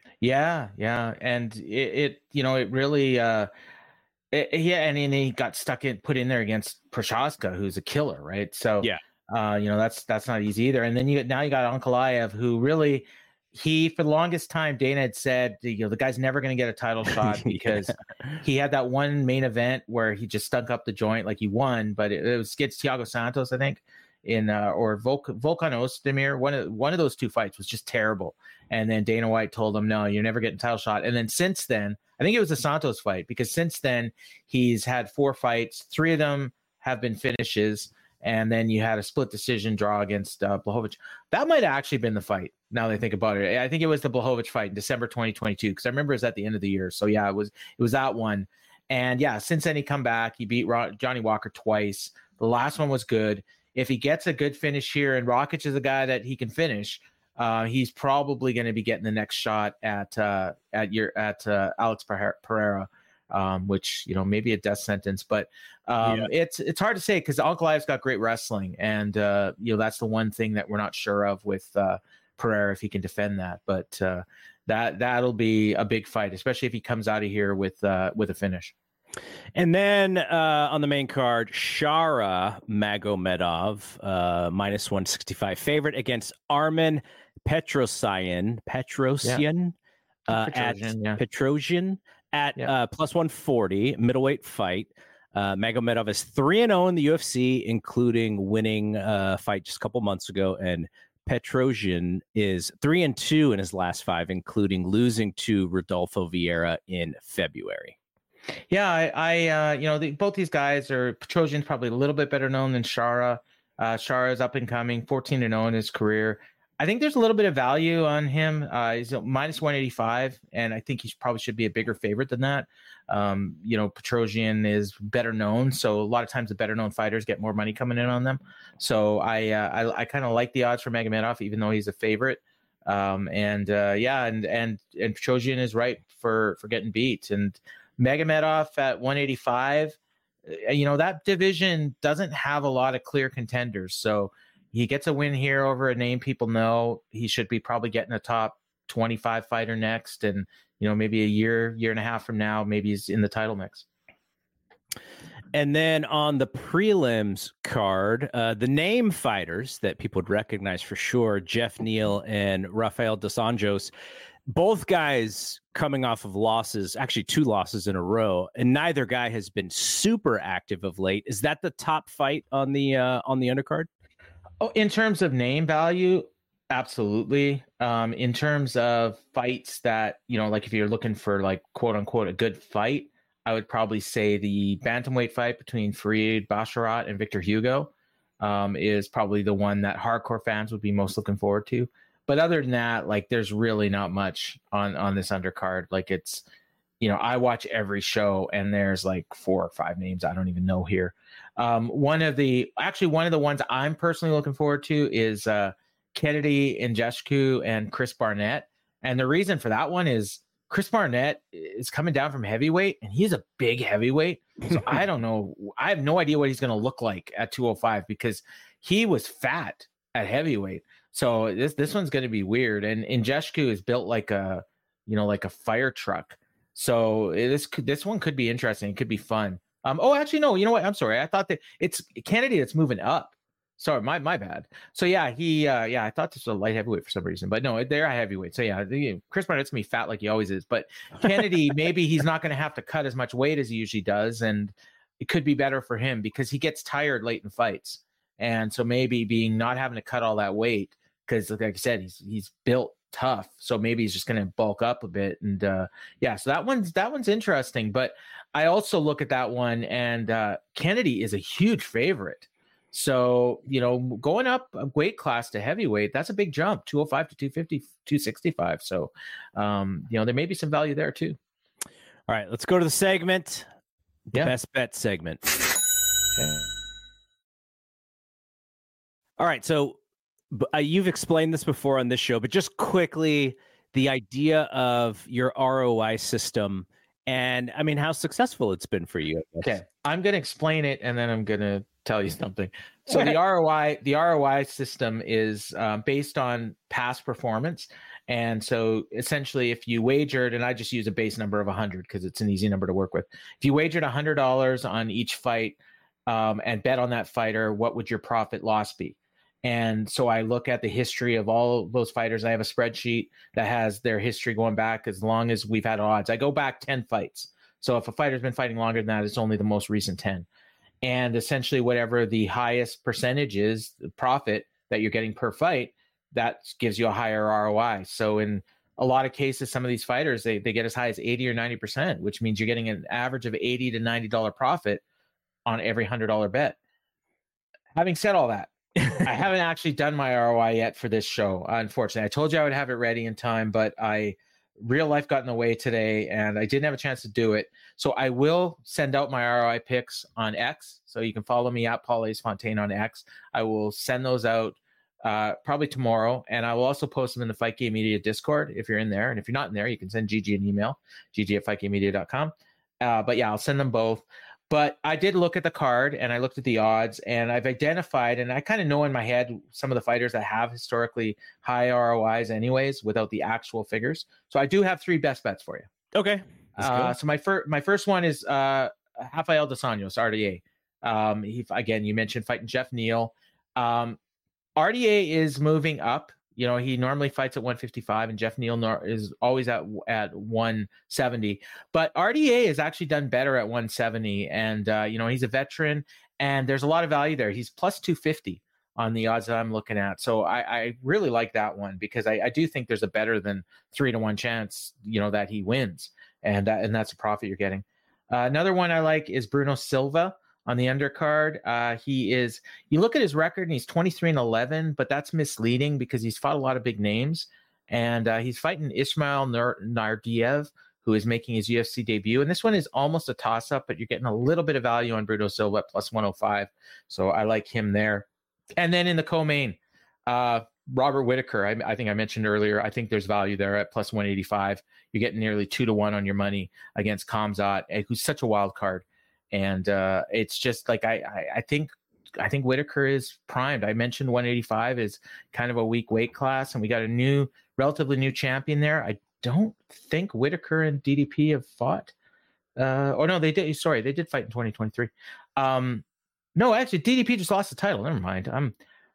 Yeah, yeah, and it, it you know, it really, uh, it, yeah, and then he got stuck in, put in there against Prochazka, who's a killer, right? So yeah. Uh, you know, that's that's not easy either. And then you now you got Ankalaev, who really he for the longest time Dana had said, you know, the guy's never going to get a title shot because yeah. he had that one main event where he just stunk up the joint, like he won, but it, it was against Thiago Santos, I think, in uh, or Volk, Volkan Ozdemir. One of one of those two fights was just terrible. And then Dana White told him, no, you're never getting a title shot. And then since then, I think it was the Santos fight, because since then he's had four fights, three of them have been finishes. And then you had a split decision draw against uh, Blachowicz. That might have actually been the fight, now that I think about it. I think it was the Blachowicz fight in December twenty twenty-two, because I remember it was at the end of the year. So, yeah, it was it was that one. And, yeah, since then he come back. He beat Ro- Johnny Walker twice. The last one was good. If he gets a good finish here, and Rakic is a guy that he can finish, uh, he's probably going to be getting the next shot at uh, at your at uh, Alex Pereira. Um, which, you know, maybe a death sentence, but um, yeah. it's it's hard to say because Ankalaev's got great wrestling, and uh, you know, that's the one thing that we're not sure of with uh, Pereira, if he can defend that. But uh, that that'll be a big fight, especially if he comes out of here with uh, with a finish. And then uh, on the main card, Shara Magomedov, uh, minus one sixty-five favorite against Armen Petrosyan, Petrosyan, yeah. uh, Petrosian, at yeah. Petrosian. At yeah. uh, plus one forty, middleweight fight. Uh, Magomedov is three and zero in the U F C, including winning a fight just a couple months ago. And Petrosian is three and two in his last five, including losing to Rodolfo Vieira in February. Yeah, I, I uh, you know, the, both these guys are. Petrosian's probably a little bit better known than Shara. Uh, Shara is up and coming, fourteen and zero in his career. I think there's a little bit of value on him. Uh, he's minus one eighty-five, and I think he probably should be a bigger favorite than that. Um, you know, Petrosian is better known, so a lot of times the better known fighters get more money coming in on them. So I uh, I, I kind of like the odds for Magomedov, even though he's a favorite. Um, and uh, yeah, and and and Petrosian is right for for getting beat. And Magomedov at one eighty-five, you know, that division doesn't have a lot of clear contenders, so. He gets a win here over a name people know. He should be probably getting a top twenty-five fighter next. And, you know, maybe a year, year and a half from now, maybe he's in the title mix. And then on the prelims card, uh, the name fighters that people would recognize for sure, Jeff Neal and Rafael dos Anjos, both guys coming off of losses, actually two losses in a row, and neither guy has been super active of late. Is that the top fight on the uh, on the undercard? Oh, in terms of name value, absolutely. Um, in terms of fights that, you know, like if you're looking for like quote unquote a good fight, I would probably say the bantamweight fight between Farid Basharat and Victor Hugo um, is probably the one that hardcore fans would be most looking forward to. But other than that, like there's really not much on on this undercard. Like it's, you know, I watch every show and there's like four or five names I don't even know here. Um, one of the, actually one of the ones I'm personally looking forward to is uh, Kennedy Nzechukwu and Chris Barnett. And the reason for that one is Chris Barnett is coming down from heavyweight and he's a big heavyweight. So I don't know. I have no idea what he's going to look like at two oh five because he was fat at heavyweight. So this, this one's going to be weird. And Nzechukwu is built like a, you know, like a fire truck. So this could, this one could be interesting. It could be fun. Um, oh, actually, no. You know what? I'm sorry. I thought that it's Kennedy that's moving up. Sorry, my my bad. So yeah, he uh, yeah. I thought this was a light heavyweight for some reason, but no, they're a heavyweight. So yeah, the, Chris Barnett's gonna be fat like he always is. But Kennedy, maybe he's not going to have to cut as much weight as he usually does, and it could be better for him because he gets tired late in fights, and so maybe being not having to cut all that weight because, like I said, he's he's built tough. So maybe he's just going to bulk up a bit. And uh, yeah, so that one's that one's interesting. But I also look at that one, and uh, Kennedy is a huge favorite. So, you know, going up a weight class to heavyweight, that's a big jump, two oh five to two fifty, two sixty-five. So, um, you know, there may be some value there too. All right, let's go to the segment. The yeah. best bet segment. Okay. All right, so uh, you've explained this before on this show, but just quickly, the idea of your R O I system and, I mean, how successful it's been for you. Okay, I'm going to explain it, and then I'm going to tell you something. So the R O I, the R O I system is um, based on past performance. And so essentially, if you wagered, and I just use a base number of one hundred because it's an easy number to work with. If you wagered one hundred dollars on each fight um, and bet on that fighter, what would your profit loss be? And so I look at the history of all those fighters. I have a spreadsheet that has their history going back as long as we've had odds. I go back ten fights. So if a fighter's been fighting longer than that, it's only the most recent ten. And essentially, whatever the highest percentage is, the profit that you're getting per fight, that gives you a higher R O I. So in a lot of cases, some of these fighters, they, they get as high as eighty or ninety percent, which means you're getting an average of eighty to ninety dollars profit on every one hundred dollars bet. Having said all that, I haven't actually done my R O I yet for this show, unfortunately. I told you I would have it ready in time, but I real life got in the way today, and I didn't have a chance to do it. So I will send out my R O I picks on X. So you can follow me at Paul Ace Fontaine on X. I will send those out uh, probably tomorrow, and I will also post them in the Fight Game Media Discord if you're in there. And if you're not in there, you can send Gigi an email, gigi at fight game media dot com. Uh, but yeah, I'll send them both. But I did look at the card, and I looked at the odds, and I've identified, and I kind of know in my head some of the fighters that have historically high R O Is anyways, without the actual figures. So I do have three best bets for you. Okay. Uh, so my first, my first one is uh, Rafael Dos Anjos, R D A. Um, he, again, you mentioned fighting Jeff Neal. Um, R D A is moving up. You know, he normally fights at one fifty-five, and Jeff Neal is always at at one seventy. But R D A has actually done better at one seventy, and uh, you know, he's a veteran, and there's a lot of value there. He's plus two fifty on the odds that I'm looking at, so I, I really like that one because I, I do think there's a better than three to one chance, you know, that he wins, and uh, and that's a profit you're getting. Uh, another one I like is Bruno Silva on the undercard. Uh, he is, you look at his record and he's twenty-three and eleven, but that's misleading because he's fought a lot of big names, and uh, he's fighting Ismail Nardiev, who is making his U F C debut. And this one is almost a toss up, but you're getting a little bit of value on Bruno Silva at plus one oh five. So I like him there. And then in the co-main, uh, Robert Whitaker, I, I think I mentioned earlier, I think there's value there at plus one eighty-five. You're getting nearly two to one on your money against Khamzat, who's such a wild card. And uh, it's just like I, I, I think I think Whitaker is primed. I mentioned one eighty-five is kind of a weak weight class, and we got a new, relatively new champion there. I don't think Whitaker and D D P have fought. Uh, or no, they did. Sorry, they did fight in twenty twenty-three. Um, no, actually, D D P just lost the title. Never mind. I'm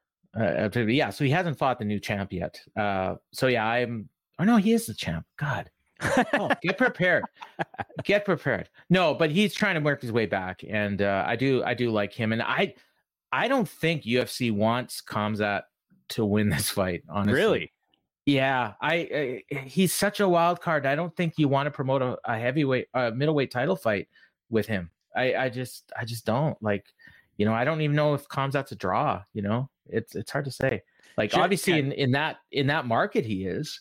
uh, yeah. So he hasn't fought the new champ yet. Uh, so yeah, I'm. Oh no, he is the champ. God. Oh, get prepared. Get prepared. No, but he's trying to work his way back, and uh, I do, I do like him, and I, I don't think U F C wants Khamzat to win this fight. Honestly, really? Yeah, I, I he's such a wild card. I don't think you want to promote a, a heavyweight, a middleweight title fight with him. I, I just, I just don't like. You know, I don't even know if Khamzat's a draw. You know, it's it's hard to say. Like sure, obviously in, in that in that market he is,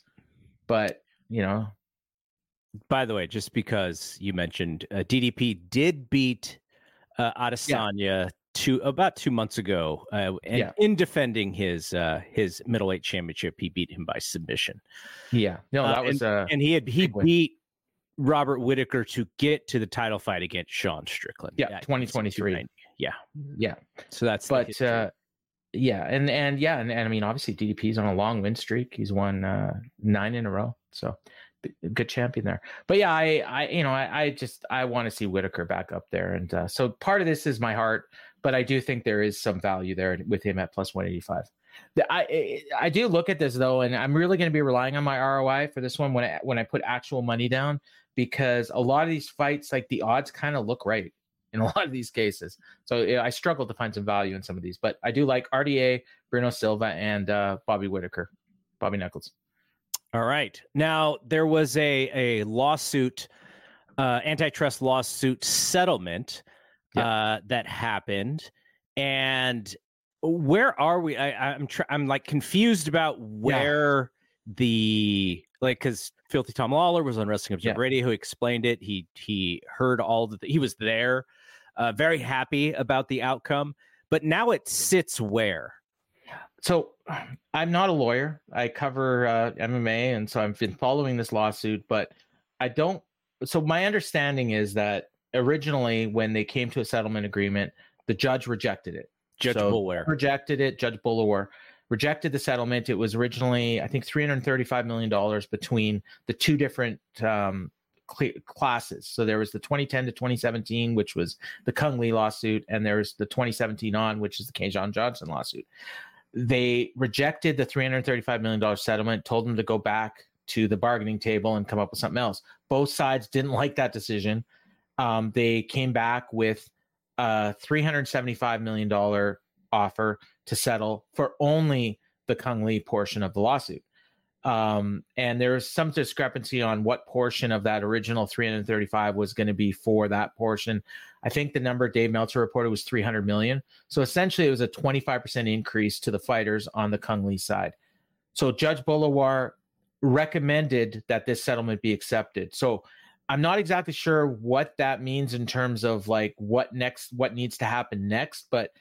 but you know. By the way, just because you mentioned uh, D D P did beat uh, Adesanya yeah. two about two months ago, uh, and yeah. in defending his uh, his middleweight championship, he beat him by submission. Yeah, no, that uh, was and, uh, and he had he beat Robert Whitaker to get to the title fight against Sean Strickland. Yeah, twenty twenty-three. Yeah, yeah. So that's but uh, yeah, and and yeah, and, and I mean, obviously D D P's on a long win streak. He's won uh, nine in a row. So. Good champion there. But yeah, I, I you know, I, I just, I want to see Whitaker back up there. And uh, so part of this is my heart, but I do think there is some value there with him at plus one eighty-five. The, I, I do look at this though, and I'm really going to be relying on my R O I for this one when I, when I put actual money down, because a lot of these fights, like the odds kind of look right in a lot of these cases. So yeah, I struggle to find some value in some of these, but I do like R D A, Bruno Silva, and uh, Bobby Whitaker, Bobby Knuckles. All right. Now, there was a, a lawsuit, uh, antitrust lawsuit settlement uh, yeah. that happened. And where are we? I, I'm tr- I'm like confused about where yeah. the, like, because Filthy Tom Lawler was on Wrestling Observer yeah. Radio, who explained it. He he heard all the, he was there, uh, very happy about the outcome. But now it sits where? So I'm not a lawyer. I cover uh, M M A, and so I've been following this lawsuit, but I don't. So my understanding is that originally when they came to a settlement agreement, the judge rejected it. Judge so Boulware rejected it. Judge Boulware rejected the settlement. It was originally, I think, three hundred thirty-five million dollars between the two different um, cl- classes. So there was the twenty ten to twenty seventeen, which was the Kung Lee lawsuit, and there's the twenty seventeen on, which is the K'Jon Johnson lawsuit. They rejected the three hundred thirty-five million dollars settlement, told them to go back to the bargaining table and come up with something else. Both sides didn't like that decision. Um, they came back with a three hundred seventy-five million dollars offer to settle for only the Kung Lee portion of the lawsuit. Um, and there was some discrepancy on what portion of that original three hundred thirty-five was going to be for that portion. I think the number Dave Meltzer reported was three hundred million. So essentially it was a twenty-five percent increase to the fighters on the Kung Lee side. So Judge Boulware recommended that this settlement be accepted. So I'm not exactly sure what that means in terms of like what next, what needs to happen next, but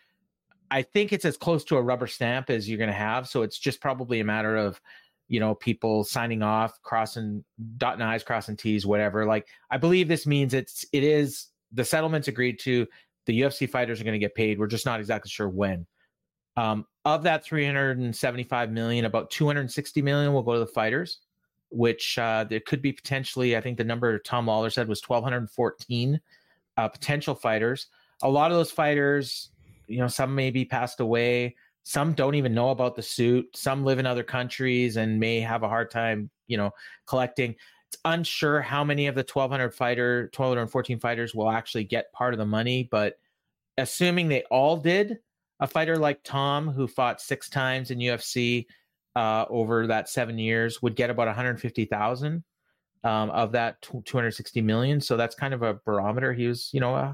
I think it's as close to a rubber stamp as you're going to have. So it's just probably a matter of, you know, people signing off, crossing, dotting I's, crossing T's, whatever. Like, I believe this means it's, it is, the settlement's agreed to, the U F C fighters are going to get paid. We're just not exactly sure when. Um, of that three hundred seventy-five million, about two hundred sixty million will go to the fighters, which uh, there could be potentially, I think the number Tom Lawler said was one thousand two hundred fourteen uh, potential fighters. A lot of those fighters, you know, some may be passed away. Some don't even know about the suit. Some live in other countries and may have a hard time, you know, collecting. It's unsure how many of the twelve hundred fighter, twelve fourteen fighters will actually get part of the money. But assuming they all did, a fighter like Tom, who fought six times in U F C uh, over that seven years, would get about one hundred fifty thousand um, of that two hundred sixty million. So that's kind of a barometer. He was, you know, a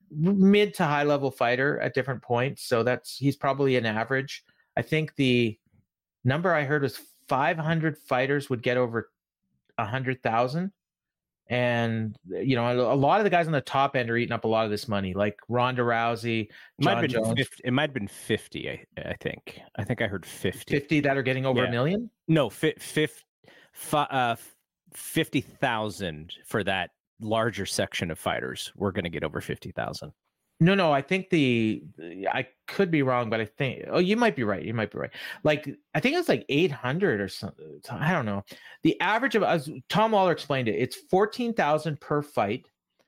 mid to high level fighter at different points. So that's, he's probably an average. I think the number I heard was five hundred fighters would get over a hundred thousand. And, you know, a lot of the guys on the top end are eating up a lot of this money, like Ronda Rousey, John might Jones. fifty, it might have been fifty, I, I think. I think I heard fifty. fifty that are getting over yeah. a million? No, fi- fif- fi- uh, fifty thousand for that larger section of fighters. We're going to get over fifty thousand. No, no, I think the, I could be wrong, but I think, oh, you might be right. You might be right. Like, I think it's like eight hundred or something. I don't know. The average of, as Tom Lawler explained it, it's fourteen thousand per fight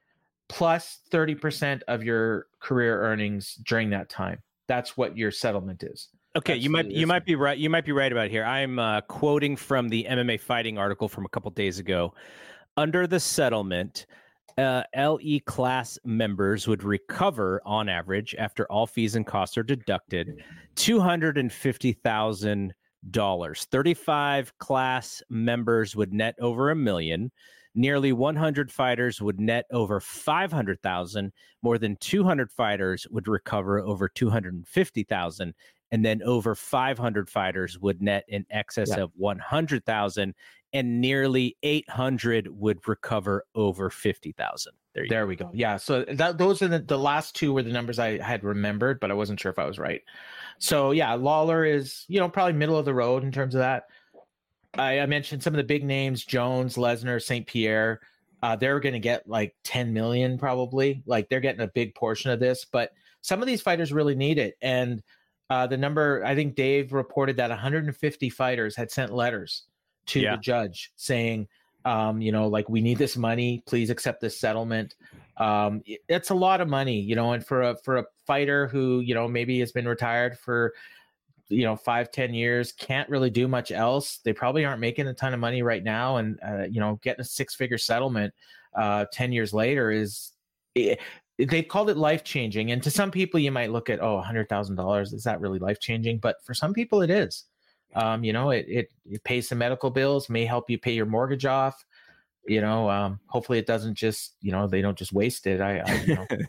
plus thirty percent of your career earnings during that time. That's what your settlement is. Okay, That's you might the, you might be right. You might be right about here. I'm uh, quoting from the M M A Fighting article from a couple days ago. Under the settlement, Uh, L E class members would recover, on average, after all fees and costs are deducted, two hundred fifty thousand dollars. thirty-five class members would net over a million. Nearly one hundred fighters would net over five hundred thousand. More than two hundred fighters would recover over two hundred fifty thousand. And then over five hundred fighters would net in excess yeah. of one hundred thousand. And nearly eight hundred would recover over fifty thousand. There, there go. we go. Yeah. So that, those are the, the last two were the numbers I had remembered, but I wasn't sure if I was right. So yeah, Lawler is, you know, probably middle of the road in terms of that. I, I mentioned some of the big names, Jones, Lesnar, Saint Pierre. Uh, they're going to get like ten million probably. Like they're getting a big portion of this, but some of these fighters really need it. And uh, the number, I think Dave reported that one hundred fifty fighters had sent letters to yeah. the judge saying, um, you know, like, we need this money, please accept this settlement. Um, it, it's a lot of money, you know, and for a, for a fighter who, you know, maybe has been retired for, you know, five, ten years, can't really do much else. They probably aren't making a ton of money right now. And, uh, you know, getting a six figure settlement uh, ten years later is, it, they called it life-changing. And to some people you might look at, oh, one hundred thousand dollars, is that really life-changing? But for some people it is. Um, you know, it, it it pays some medical bills, may help you pay your mortgage off. You know, um, hopefully it doesn't just, you know, they don't just waste it. I, I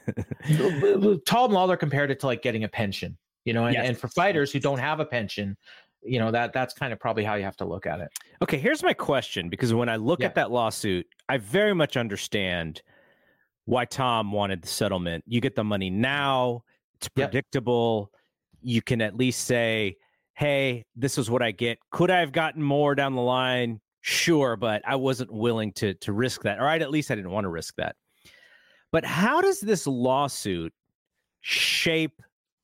you know, Tom Lawler compared it to like getting a pension. You know, and, Yes. and for fighters who don't have a pension, you know, that that's kind of probably how you have to look at it. Okay, here's my question, because when I look Yeah. at that lawsuit, I very much understand why Tom wanted the settlement. You get the money now, it's Yep. predictable. You can at least say, hey, this is what I get. Could I have gotten more down the line? Sure, but I wasn't willing to to risk that, or I'd, at least I didn't want to risk that. But how does this lawsuit shape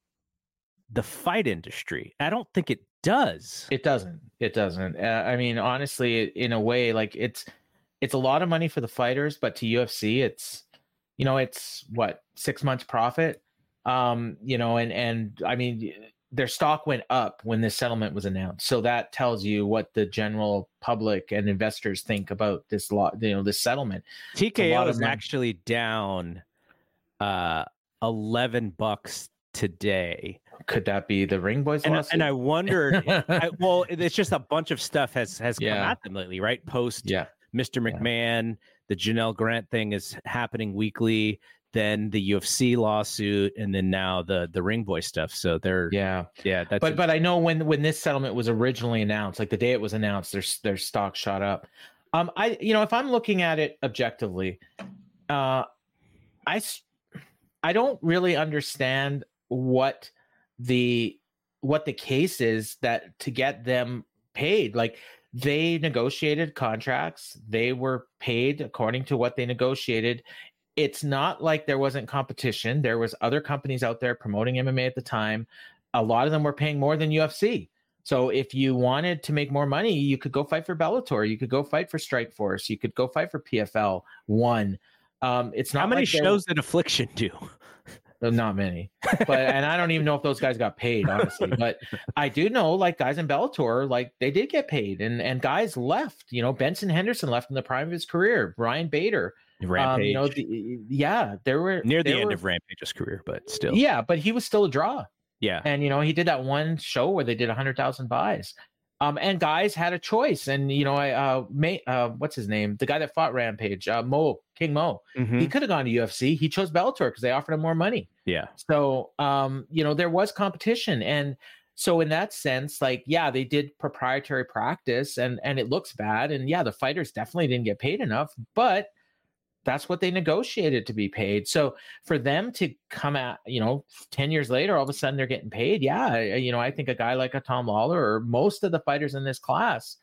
the fight industry? I don't think it does. It doesn't. It doesn't. Uh, I mean, honestly, in a way, like it's it's a lot of money for the fighters, but to U F C, it's you know, it's what six months profit. Um, you know, and and I mean, their stock went up when this settlement was announced, so that tells you what the general public and investors think about this law. You know, this settlement. T K O of is money. actually down uh, eleven bucks today. Could that be the Ring Boys And, lawsuit? and I wondered, I, well, it's just a bunch of stuff has has come Yeah. at them lately, right? Post yeah, Mister McMahon, the Janelle Grant thing is happening weekly, then the U F C lawsuit, and then now the the Ring Boy stuff. So they're yeah, yeah. that's But but I know when when this settlement was originally announced, like the day it was announced, their their stock shot up. Um, I you know if I'm looking at it objectively, uh, I s- I don't really understand what the what the case is that to get them paid. Like they negotiated contracts, they were paid according to what they negotiated. It's not like there wasn't competition. There was other companies out there promoting M M A at the time. A lot of them were paying more than U F C. So if you wanted to make more money, you could go fight for Bellator. You could go fight for Strikeforce. You could go fight for P F L one. Um, it's not how many like there- shows did Affliction do? Not many, but and I don't even know if those guys got paid, honestly. But I do know, like guys in Bellator, like they did get paid, and and guys left. You know, Benson Henderson left in the prime of his career. Brian Bader, Rampage, um, you know, the, yeah, there were near the there end were, of Rampage's career, but still, yeah, but he was still a draw. yeah. And you know, he did that one show where they did a hundred thousand buys. Um, and guys had a choice, and you know, I uh, May, uh, what's his name? The guy that fought Rampage, uh, Mo King Mo. Mhm. He could have gone to U F C. He chose Bellator because they offered him more money. Yeah. So, um, you know, there was competition, and so in that sense, like, yeah, they did proprietary practice, and and it looks bad, and yeah, the fighters definitely didn't get paid enough, but that's what they negotiated to be paid. So for them to come at, you know, ten years later, all of a sudden they're getting paid. Yeah. I- You know, I think a guy like a Tom Lawler or most of the fighters in this class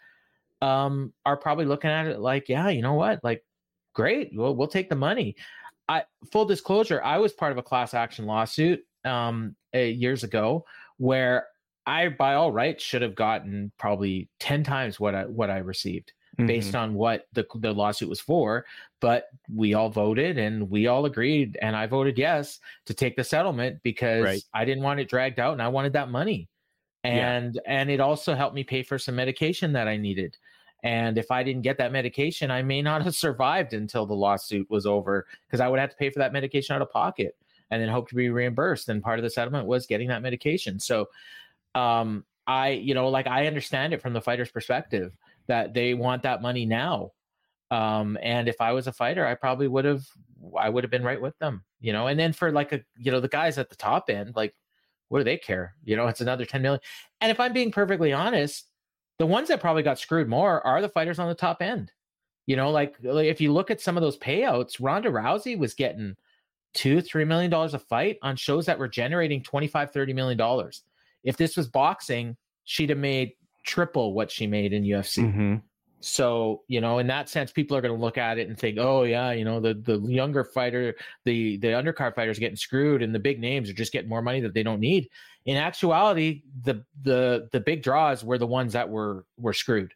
um, are probably looking at it like, yeah, you know what? Like, great. We'll, we'll take the money. I, full disclosure, I was part of a class action lawsuit um, uh, years ago where I, by all rights, should have gotten probably ten times what I, what I received. Based on what the the lawsuit was for, but we all voted and we all agreed, and I voted yes to take the settlement because Right. I didn't want it dragged out and I wanted that money, and yeah. and it also helped me pay for some medication that I needed. And if I didn't get that medication, I may not have survived until the lawsuit was over because I would have to pay for that medication out of pocket and then hope to be reimbursed. And part of the settlement was getting that medication. So, um, I you know like I understand it from the fighter's perspective, that they want that money now. Um, and if I was a fighter, I probably would have, I would have been right with them, you know? And then for like a, you know, the guys at the top end, like, what do they care? You know, it's another ten million. And if I'm being perfectly honest, the ones that probably got screwed more are the fighters on the top end. You know, like, like if you look at some of those payouts, Ronda Rousey was getting two, three million dollars a fight on shows that were generating twenty-five, thirty million dollars. If this was boxing, she'd have made triple what she made in U F C. Mm-hmm. So, you know, in that sense, people are going to look at it and think, oh yeah, you know, the, the younger fighter, the, the undercard fighters are getting screwed and the big names are just getting more money that they don't need. In actuality, the, the, the big draws were the ones that were, were screwed.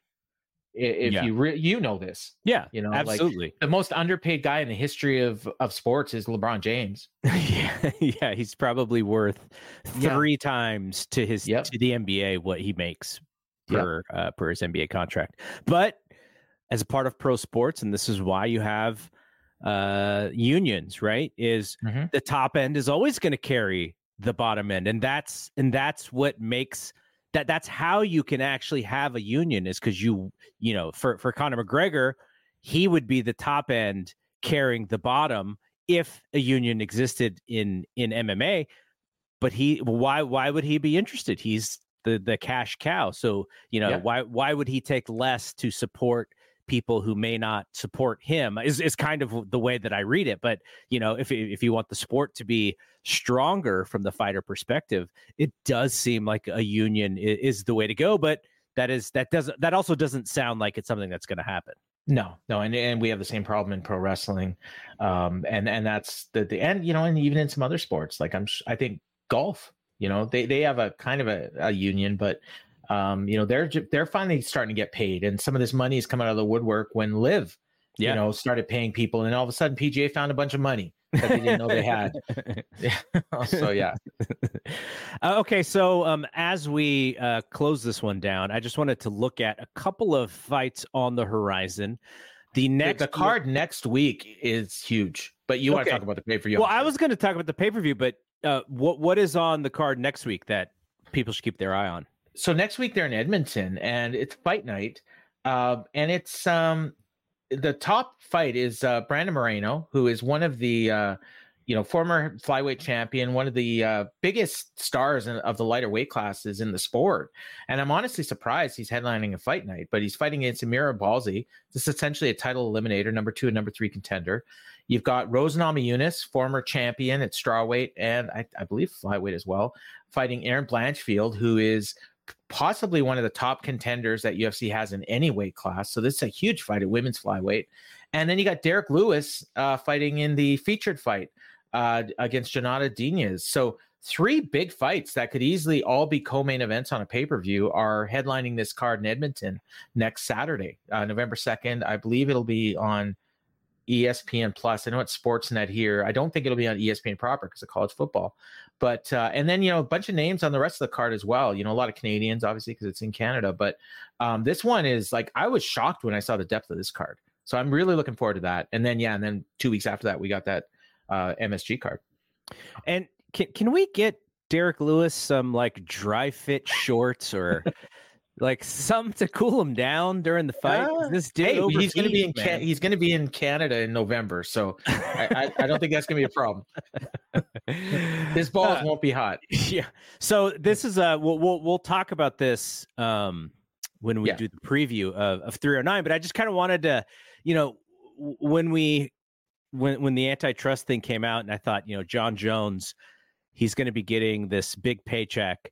If Yeah. you, re- you know this, Yeah, you know, absolutely. like the most underpaid guy in the history of, of sports is LeBron James. yeah, yeah, he's probably worth Yeah. three times to his Yep. to the N B A what he makes per uh, per his N B A contract. But as a part of pro sports, and this is why you have uh, unions, right? Is Mhm. the top end is always going to carry the bottom end, and that's and that's what makes that that's how you can actually have a union, is because you, you know, for, for Conor McGregor, he would be the top end carrying the bottom if a union existed in, in M M A. But he, why, why would he be interested? He's the, the cash cow. So, you know, yeah. why, why would he take less to support people who may not support him is, is kind of the way that I read it. But, you know, if, if you want the sport to be stronger from the fighter perspective, it does seem like a union is, is the way to go. But that is, that doesn't, that also doesn't sound like it's something that's going to happen. No, no. And, and we have the same problem in pro wrestling. Um, and, and that's the, the end, you know, and even in some other sports, like I'm, I think golf, you know, they, they have a kind of a, a union, but Um, you know, they're they're finally starting to get paid, and some of this money is coming out of the woodwork when Liv, yeah. you know, started paying people, and all of a sudden P G A found a bunch of money that they didn't know they had. So yeah. Uh, okay, so um, as we uh, close this one down, I just wanted to look at a couple of fights on the horizon. The next the card week... next week is huge, but you okay. want to talk about the pay per view? Well, I was going to talk about the pay per view, but uh, what what is on the card next week that people should keep their eye on? So next week they're in Edmonton, and it's fight night, uh, and it's um, the top fight is uh, Brandon Moreno, who is one of the uh, you know former flyweight champion, one of the uh, biggest stars in, of the lighter weight classes in the sport. And I'm honestly surprised he's headlining a fight night, but he's fighting against Amir Abalzi. This is essentially a title eliminator, number two and number three contender. You've got Rose Namajunas, former champion at strawweight and I, I believe flyweight as well, fighting Aaron Blanchfield, who is possibly one of the top contenders that U F C has in any weight class. So this is a huge fight at women's flyweight. And then you got Derek Lewis uh, fighting in the featured fight uh, against Jonata Diaz. So three big fights that could easily all be co-main events on a pay-per-view are headlining this card in Edmonton next Saturday, uh, November second. I believe it'll be on E S P N Plus. I know it's Sportsnet here. I don't think it'll be on E S P N proper because of college football. But, uh, and then, you know, a bunch of names on the rest of the card as well. You know, a lot of Canadians, obviously, because it's in Canada. But um, this one is like, I was shocked when I saw the depth of this card. So I'm really looking forward to that. And then, yeah, and then two weeks after that, we got that uh, M S G card. And can, can we get Derek Lewis some like dry fit shorts or like some to cool him down during the fight? Uh, this hey, he's going to be in Ca- he's going to be in Canada in November, so I, I, I don't think that's going to be a problem. His balls uh, won't be hot. Yeah. So this is uh we'll we'll, we'll talk about this um when we yeah. do the preview of, of three oh nine. But I just kind of wanted to, you know, when we when when the antitrust thing came out, and I thought, you know, John Jones, he's going to be getting this big paycheck.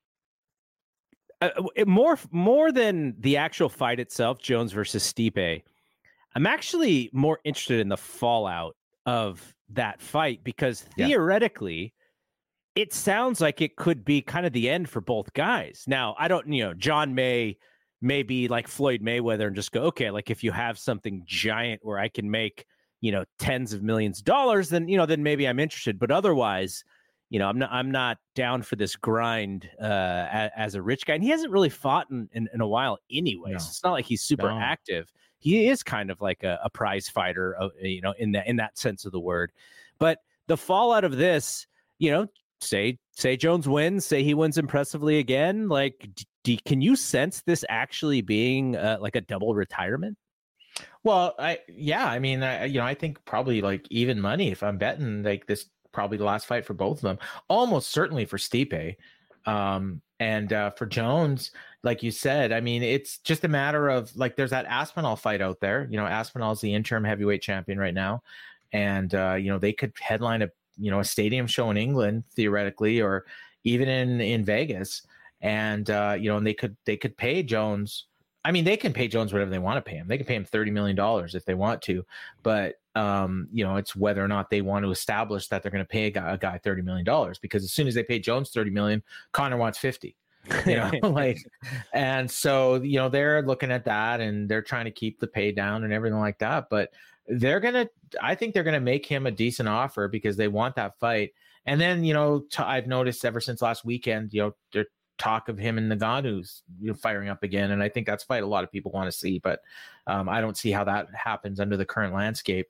Uh, more more than the actual fight itself, Jones versus Stipe, I'm actually more interested in the fallout of that fight, because theoretically, yeah. it sounds like it could be kind of the end for both guys. Now, I don't, you know, John may may be like Floyd Mayweather and just go, okay, like if you have something giant where I can make, you know, tens of millions of dollars, then, you know, then maybe I'm interested. But otherwise, you know, I'm not, I'm not down for this grind uh, as, as a rich guy. And he hasn't really fought in, in, in a while anyway. No. So it's not like he's super no. active. He is kind of like a, a prize fighter, uh, you know, in that, in that sense of the word. But the fallout of this, you know, say, say Jones wins, say he wins impressively again. Like, d- can you sense this actually being uh, like a double retirement? Well, I, yeah, I mean, I, you know, I think probably like even money, if I'm betting like this, probably the last fight for both of them, almost certainly for Stipe. Um, and uh, for Jones, like you said, I mean, it's just a matter of like, there's that Aspinall fight out there. You know, Aspinall's the interim heavyweight champion right now. And, uh, you know, they could headline a, you know, a stadium show in England, theoretically, or even in, in Vegas. And, uh, you know, and they could, they could pay Jones. I mean, they can pay Jones whatever they want to pay him. They can pay him thirty million dollars if they want to, but um, you know, it's whether or not they want to establish that they're going to pay a guy, a guy thirty million dollars, because as soon as they pay Jones thirty million dollars, Conor wants fifty, you know, like, and so, you know, they're looking at that and they're trying to keep the pay down and everything like that. But they're going to, I think they're going to make him a decent offer because they want that fight. And then, you know, t- I've noticed ever since last weekend, you know, they're talk of him and Ngannou's, you know, firing up again. And I think that's fight a lot of people want to see, but um, I don't see how that happens under the current landscape.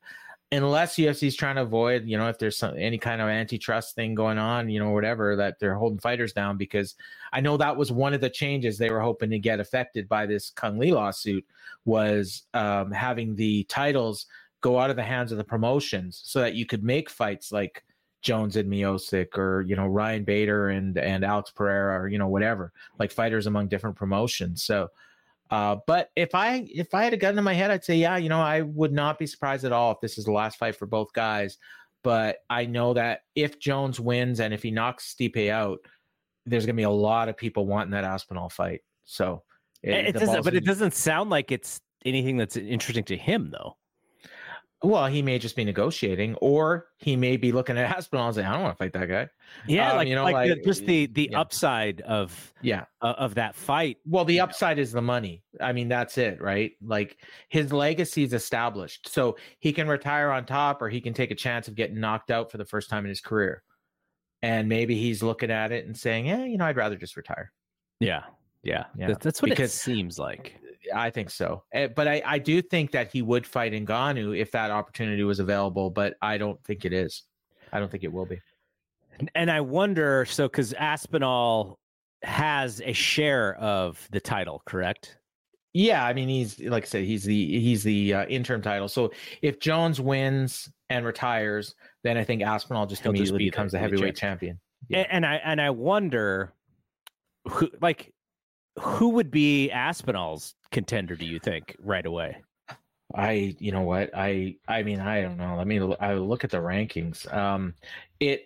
unless U F C is trying to avoid, you know, if there's some, any kind of antitrust thing going on, you know, whatever, that they're holding fighters down, because I know that was one of the changes they were hoping to get affected by this Kung Lee lawsuit, was um, having the titles go out of the hands of the promotions so that you could make fights like Jones and Miocic, or, you know, Ryan Bader and, and Alex Pereira, or, you know, whatever, like fighters among different promotions. So, Uh, but if I if I had a gun to my head, I'd say, yeah, you know, I would not be surprised at all if this is the last fight for both guys. But I know that if Jones wins and if he knocks Stipe out, there's going to be a lot of people wanting that Aspinall fight. So, it, it doesn't, but it doesn't sound like it's anything that's interesting to him, though. Well, he may just be negotiating, or he may be looking at Aspinall and saying, I don't want to fight that guy. Yeah, um, like, you know, like, like the, just the the yeah. upside of yeah uh, of that fight. Well, the upside is the money. I mean, that's it, right? Like, his legacy is established, so he can retire on top, or he can take a chance of getting knocked out for the first time in his career. And maybe he's looking at it and saying, yeah, you know, I'd rather just retire. Yeah, yeah, yeah. That's, that's what because, it seems like. I think so. But I, I do think that he would fight Ngannou if that opportunity was available, but I don't think it is. I don't think it will be. And I wonder, so because Aspinall has a share of the title, correct? Yeah, I mean, he's, like I said, he's the he's the uh, interim title. So if Jones wins and retires, then I think Aspinall just He'll immediately just be becomes the, the heavyweight champion. champion. Yeah. And, and I and I wonder, who like who would be Aspinall's contender, do you think, right away? I, you know what, I, I mean, I don't know. Let me, I look at the rankings. Um, it,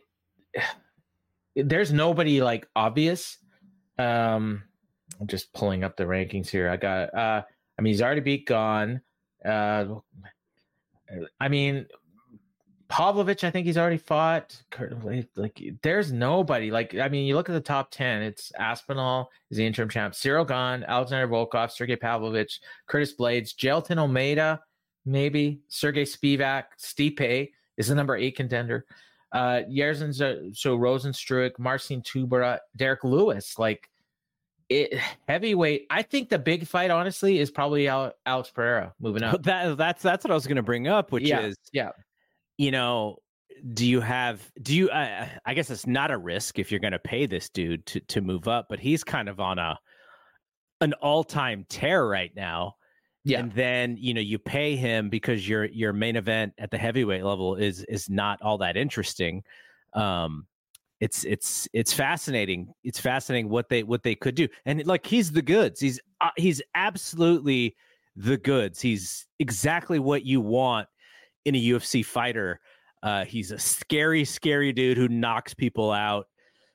there's nobody like obvious. Um, I'm just pulling up the rankings here. I got, uh, I mean, he's already beat Gane. Uh, I mean, Pavlovich, I think he's already fought. Like, there's nobody. Like, I mean, you look at the top ten. It's Aspinall is the interim champ, Cyril Gane, Alexander Volkov, Sergey Pavlovich, Curtis Blades, Jailton Almeida, maybe Sergey Spivak, Stipe is the number eight contender. Uh, Yerzin so Rosenstruik, Marcin Tybura, Derek Lewis. Like, it heavyweight. I think the big fight, honestly, is probably Alex Pereira moving up. That that's that's what I was going to bring up, which yeah, is yeah. You know, do you have, do you, uh, I guess it's not a risk if you're going to pay this dude to, to move up, but he's kind of on a, an all-time tear right now. Yeah. And then, you know, you pay him because your, your main event at the heavyweight level is, is not all that interesting. Um, it's, it's, it's fascinating. It's fascinating what they, what they could do. And like, he's the goods. He's, uh, he's absolutely the goods. He's exactly what you want in a U F C fighter. Uh, he's a scary, scary dude who knocks people out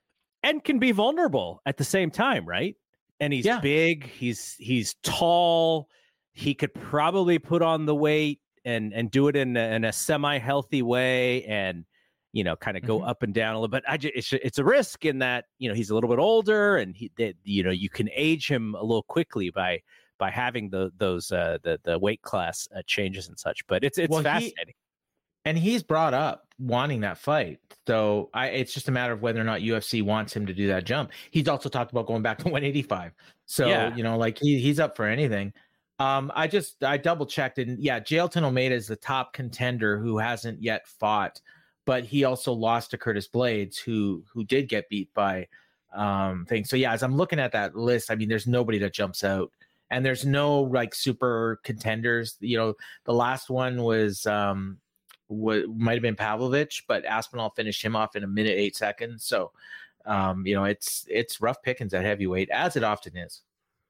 and can be vulnerable at the same time, right? And he's yeah. big, he's he's tall, he could probably put on the weight and and do it in a, in a semi-healthy way, and, you know, kind of go mm-hmm. up and down a little bit. I just, it's, it's a risk in that, you know, he's a little bit older, and he, that, you know, you can age him a little quickly by by having the those uh, the the weight class uh, changes and such. But it's it's well, fascinating. He, and he's brought up wanting that fight, so I it's just a matter of whether or not U F C wants him to do that jump. He's also talked about going back to one eighty-five. So yeah. you know, like he he's up for anything. Um, I just I double checked, and yeah, Jailton Almeida is the top contender who hasn't yet fought, but he also lost to Curtis Blades, who who did get beat by um things. So yeah, as I'm looking at that list, I mean, there's nobody that jumps out. And there's no like super contenders. You know, the last one was um, what might have been Pavlovich, but Aspinall finished him off in a minute eight seconds. So, um, you know, it's it's rough pickings at heavyweight, as it often is.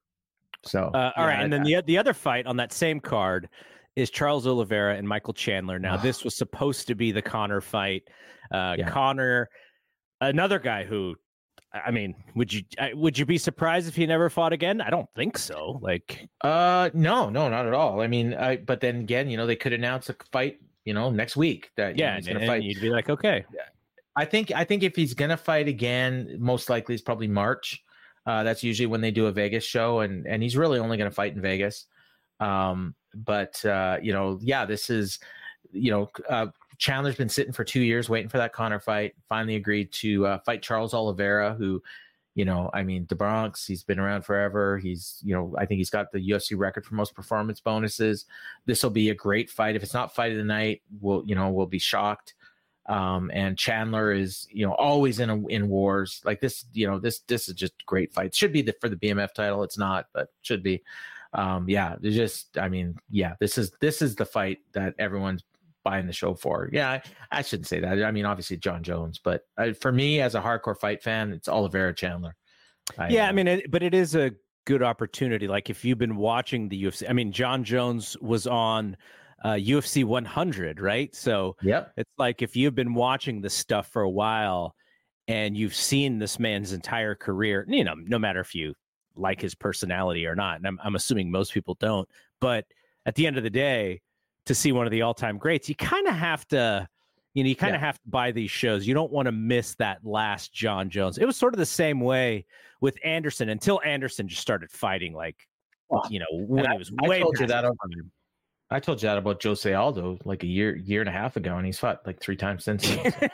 So, uh, all yeah, right, and I, then the the other fight on that same card is Charles Oliveira and Michael Chandler. Now, this was supposed to be the Conor fight. Uh, yeah. Conor, another guy who. I mean, would you would you be surprised if he never fought again? I don't think so. Like, uh, no, no, not at all. I mean, I, but then again, you know, they could announce a fight, you know, next week that yeah, you know, he's and, gonna and fight. You'd be like, okay. I think I think if he's gonna fight again, most likely it's probably March. Uh, that's usually when they do a Vegas show, and and he's really only gonna fight in Vegas. Um, but uh, you know, yeah, this is, you know. Uh, Chandler's been sitting for two years waiting for that Conor fight. Finally agreed to uh, fight Charles Oliveira, who, You know, I mean, the Bronx, he's been around forever. He's, you know, I think he's got the U F C record for most performance bonuses. This will be a great fight. If it's not fight of the night, we'll, you know, we'll be shocked. Um, and Chandler is, you know, always in a, in wars like this. You know, this this is just a great fight. Should be the, for the B M F title. It's not, but should be. Um, yeah, there's just, I mean, yeah, this is this is the fight that everyone's buying the show for. Yeah, I, I shouldn't say that. I mean, obviously John Jones, but uh, for me as a hardcore fight fan, it's Oliveira Chandler. I, yeah, uh, I mean, it, but it is a good opportunity. Like if you've been watching the U F C, I mean, John Jones was on uh, U F C one hundred, right? So yep. It's like if you've been watching this stuff for a while and you've seen this man's entire career, you know, no matter if you like his personality or not, and I'm, I'm assuming most people don't, but at the end of the day, to see one of the all-time greats, you kind of have to, you know, you kind of yeah. have to buy these shows. You don't want to miss that last John Jones. It was sort of the same way with Anderson until Anderson just started fighting, like, oh, you know, when I, he was I way told you that over. I told you that about Jose Aldo like a year, year and a half ago, and he's fought like three times since.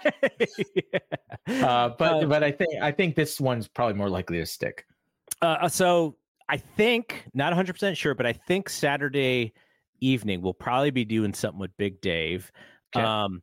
yeah. uh, but uh, but I think I think this one's probably more likely to stick. Uh, so I think, not one hundred percent sure, but I think Saturday evening we'll probably be doing something with Big Dave. Okay. Um,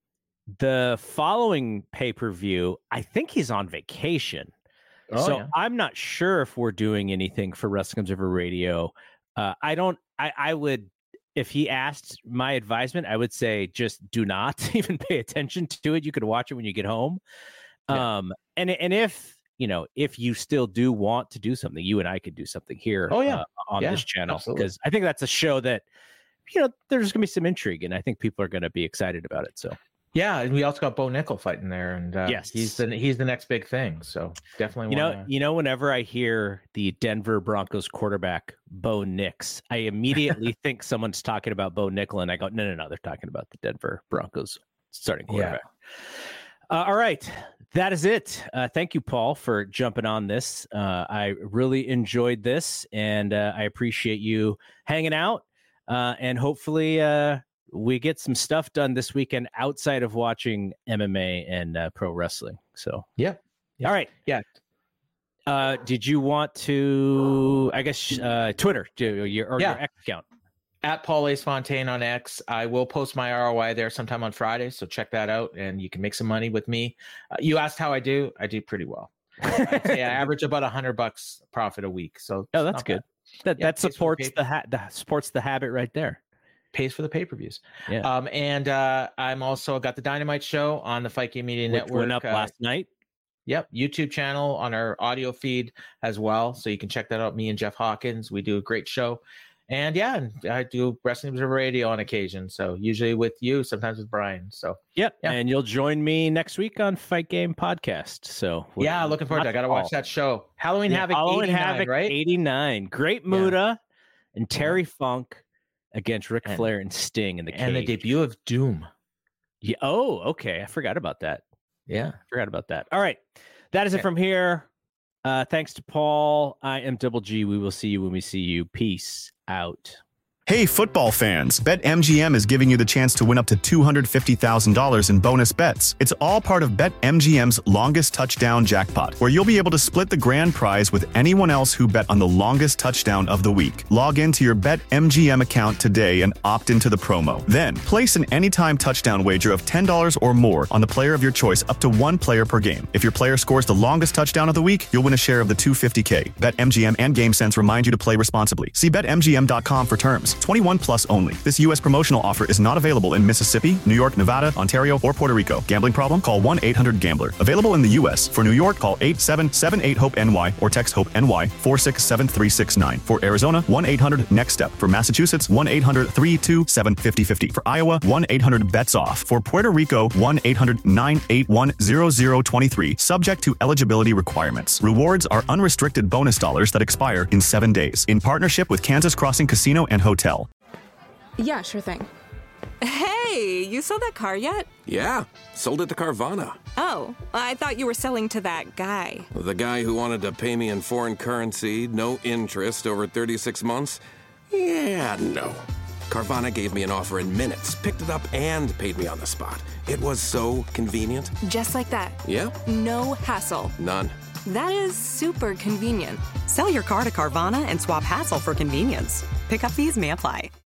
the following pay-per-view, I think he's on vacation. Oh, so yeah. I'm not sure if we're doing anything for Wrestling Observer Radio. Uh, I don't, I, I would, if he asked my advisement, I would say just do not even pay attention to it. You could watch it when you get home. Yeah. Um, and, and if, you know, if you still do want to do something, you and I could do something here oh, yeah. uh, on yeah, this channel, absolutely. because I think that's a show that, you know, there's going to be some intrigue, and I think people are going to be excited about it. So, yeah, and we also got Bo Nickel fighting there, and uh, yes, he's the he's the next big thing. So definitely, you wanna... know, you know, whenever I hear the Denver Broncos quarterback Bo Nix, I immediately think someone's talking about Bo Nickel, and I go, no, no, no, they're talking about the Denver Broncos starting quarterback. Yeah. Uh, all right, that is it. Uh, thank you, Paul, for jumping on this. Uh, I really enjoyed this, and uh, I appreciate you hanging out. Uh, and hopefully uh, we get some stuff done this weekend outside of watching M M A and uh, pro wrestling. So, yeah. yeah. All right. Yeah. Uh, did you want to, I guess, uh, Twitter do your, or yeah. your X account? At Paul Ace Fontaine on X. I will post my R O I there sometime on Friday. So check that out and you can make some money with me. Uh, you asked how I do. I do pretty well. I'd say I average about a hundred bucks profit a week. So oh, that's good. Bad. That yeah, that supports the, the ha- that supports the habit right there. Pays for the pay-per-views. Yeah. Um, and uh, I'm also got the Dynamite Show on the Fight Game Media Which Network. Went up uh, last night. Yep, YouTube channel on our audio feed as well, so you can check that out. Me and Jeff Hawkins, we do a great show. And yeah, I do Wrestling Observer Radio on occasion. So usually with you, sometimes with Brian. So yep. Yeah. And you'll join me next week on Fight Game Podcast. So yeah, looking forward to it. I got to watch that show. Halloween yeah, Havoc Halloween eighty-nine, Havoc right? eighty-nine. Great Muta yeah. and Terry yeah. Funk against Ric and, Flair and Sting in the cage. And the debut of Doom. Yeah. Oh, okay. I forgot about that. Yeah. Forgot about that. All right. That is okay. it from here. Uh, thanks to Paul. I am Double G. We will see you when we see you. Peace out. Hey, football fans, BetMGM is giving you the chance to win up to two hundred fifty thousand dollars in bonus bets. It's all part of BetMGM's longest touchdown jackpot, where you'll be able to split the grand prize with anyone else who bet on the longest touchdown of the week. Log into your BetMGM account today and opt into the promo. Then, place an anytime touchdown wager of ten dollars or more on the player of your choice up to one player per game. If your player scores the longest touchdown of the week, you'll win a share of the two hundred fifty thousand dollars. BetMGM and GameSense remind you to play responsibly. See Bet M G M dot com for terms. twenty-one plus only. This U S promotional offer is not available in Mississippi, New York, Nevada, Ontario, or Puerto Rico. Gambling problem? Call one eight hundred gambler. Available in the U S. For New York, call eight seven seven eight hope N Y or text HOPE N Y four six seven three six nine. For Arizona, one eight hundred next step. For Massachusetts, one eight hundred three two seven five zero five zero. For Iowa, one eight hundred bets off. For Puerto Rico, one eight hundred nine eight one zero zero two three. Subject to eligibility requirements. Rewards are unrestricted bonus dollars that expire in seven days. In partnership with Kansas Crossing Casino and Hotel. Yeah, sure thing. Hey, you sold that car yet? Yeah, sold it to Carvana. Oh, I thought you were selling to that guy. The guy who wanted to pay me in foreign currency, no interest, over thirty-six months? Yeah, no. Carvana gave me an offer in minutes, picked it up, and paid me on the spot. It was so convenient. Just like that? Yep. No hassle. None. That is super convenient. Sell your car to Carvana and swap hassle for convenience. Pickup fees may apply.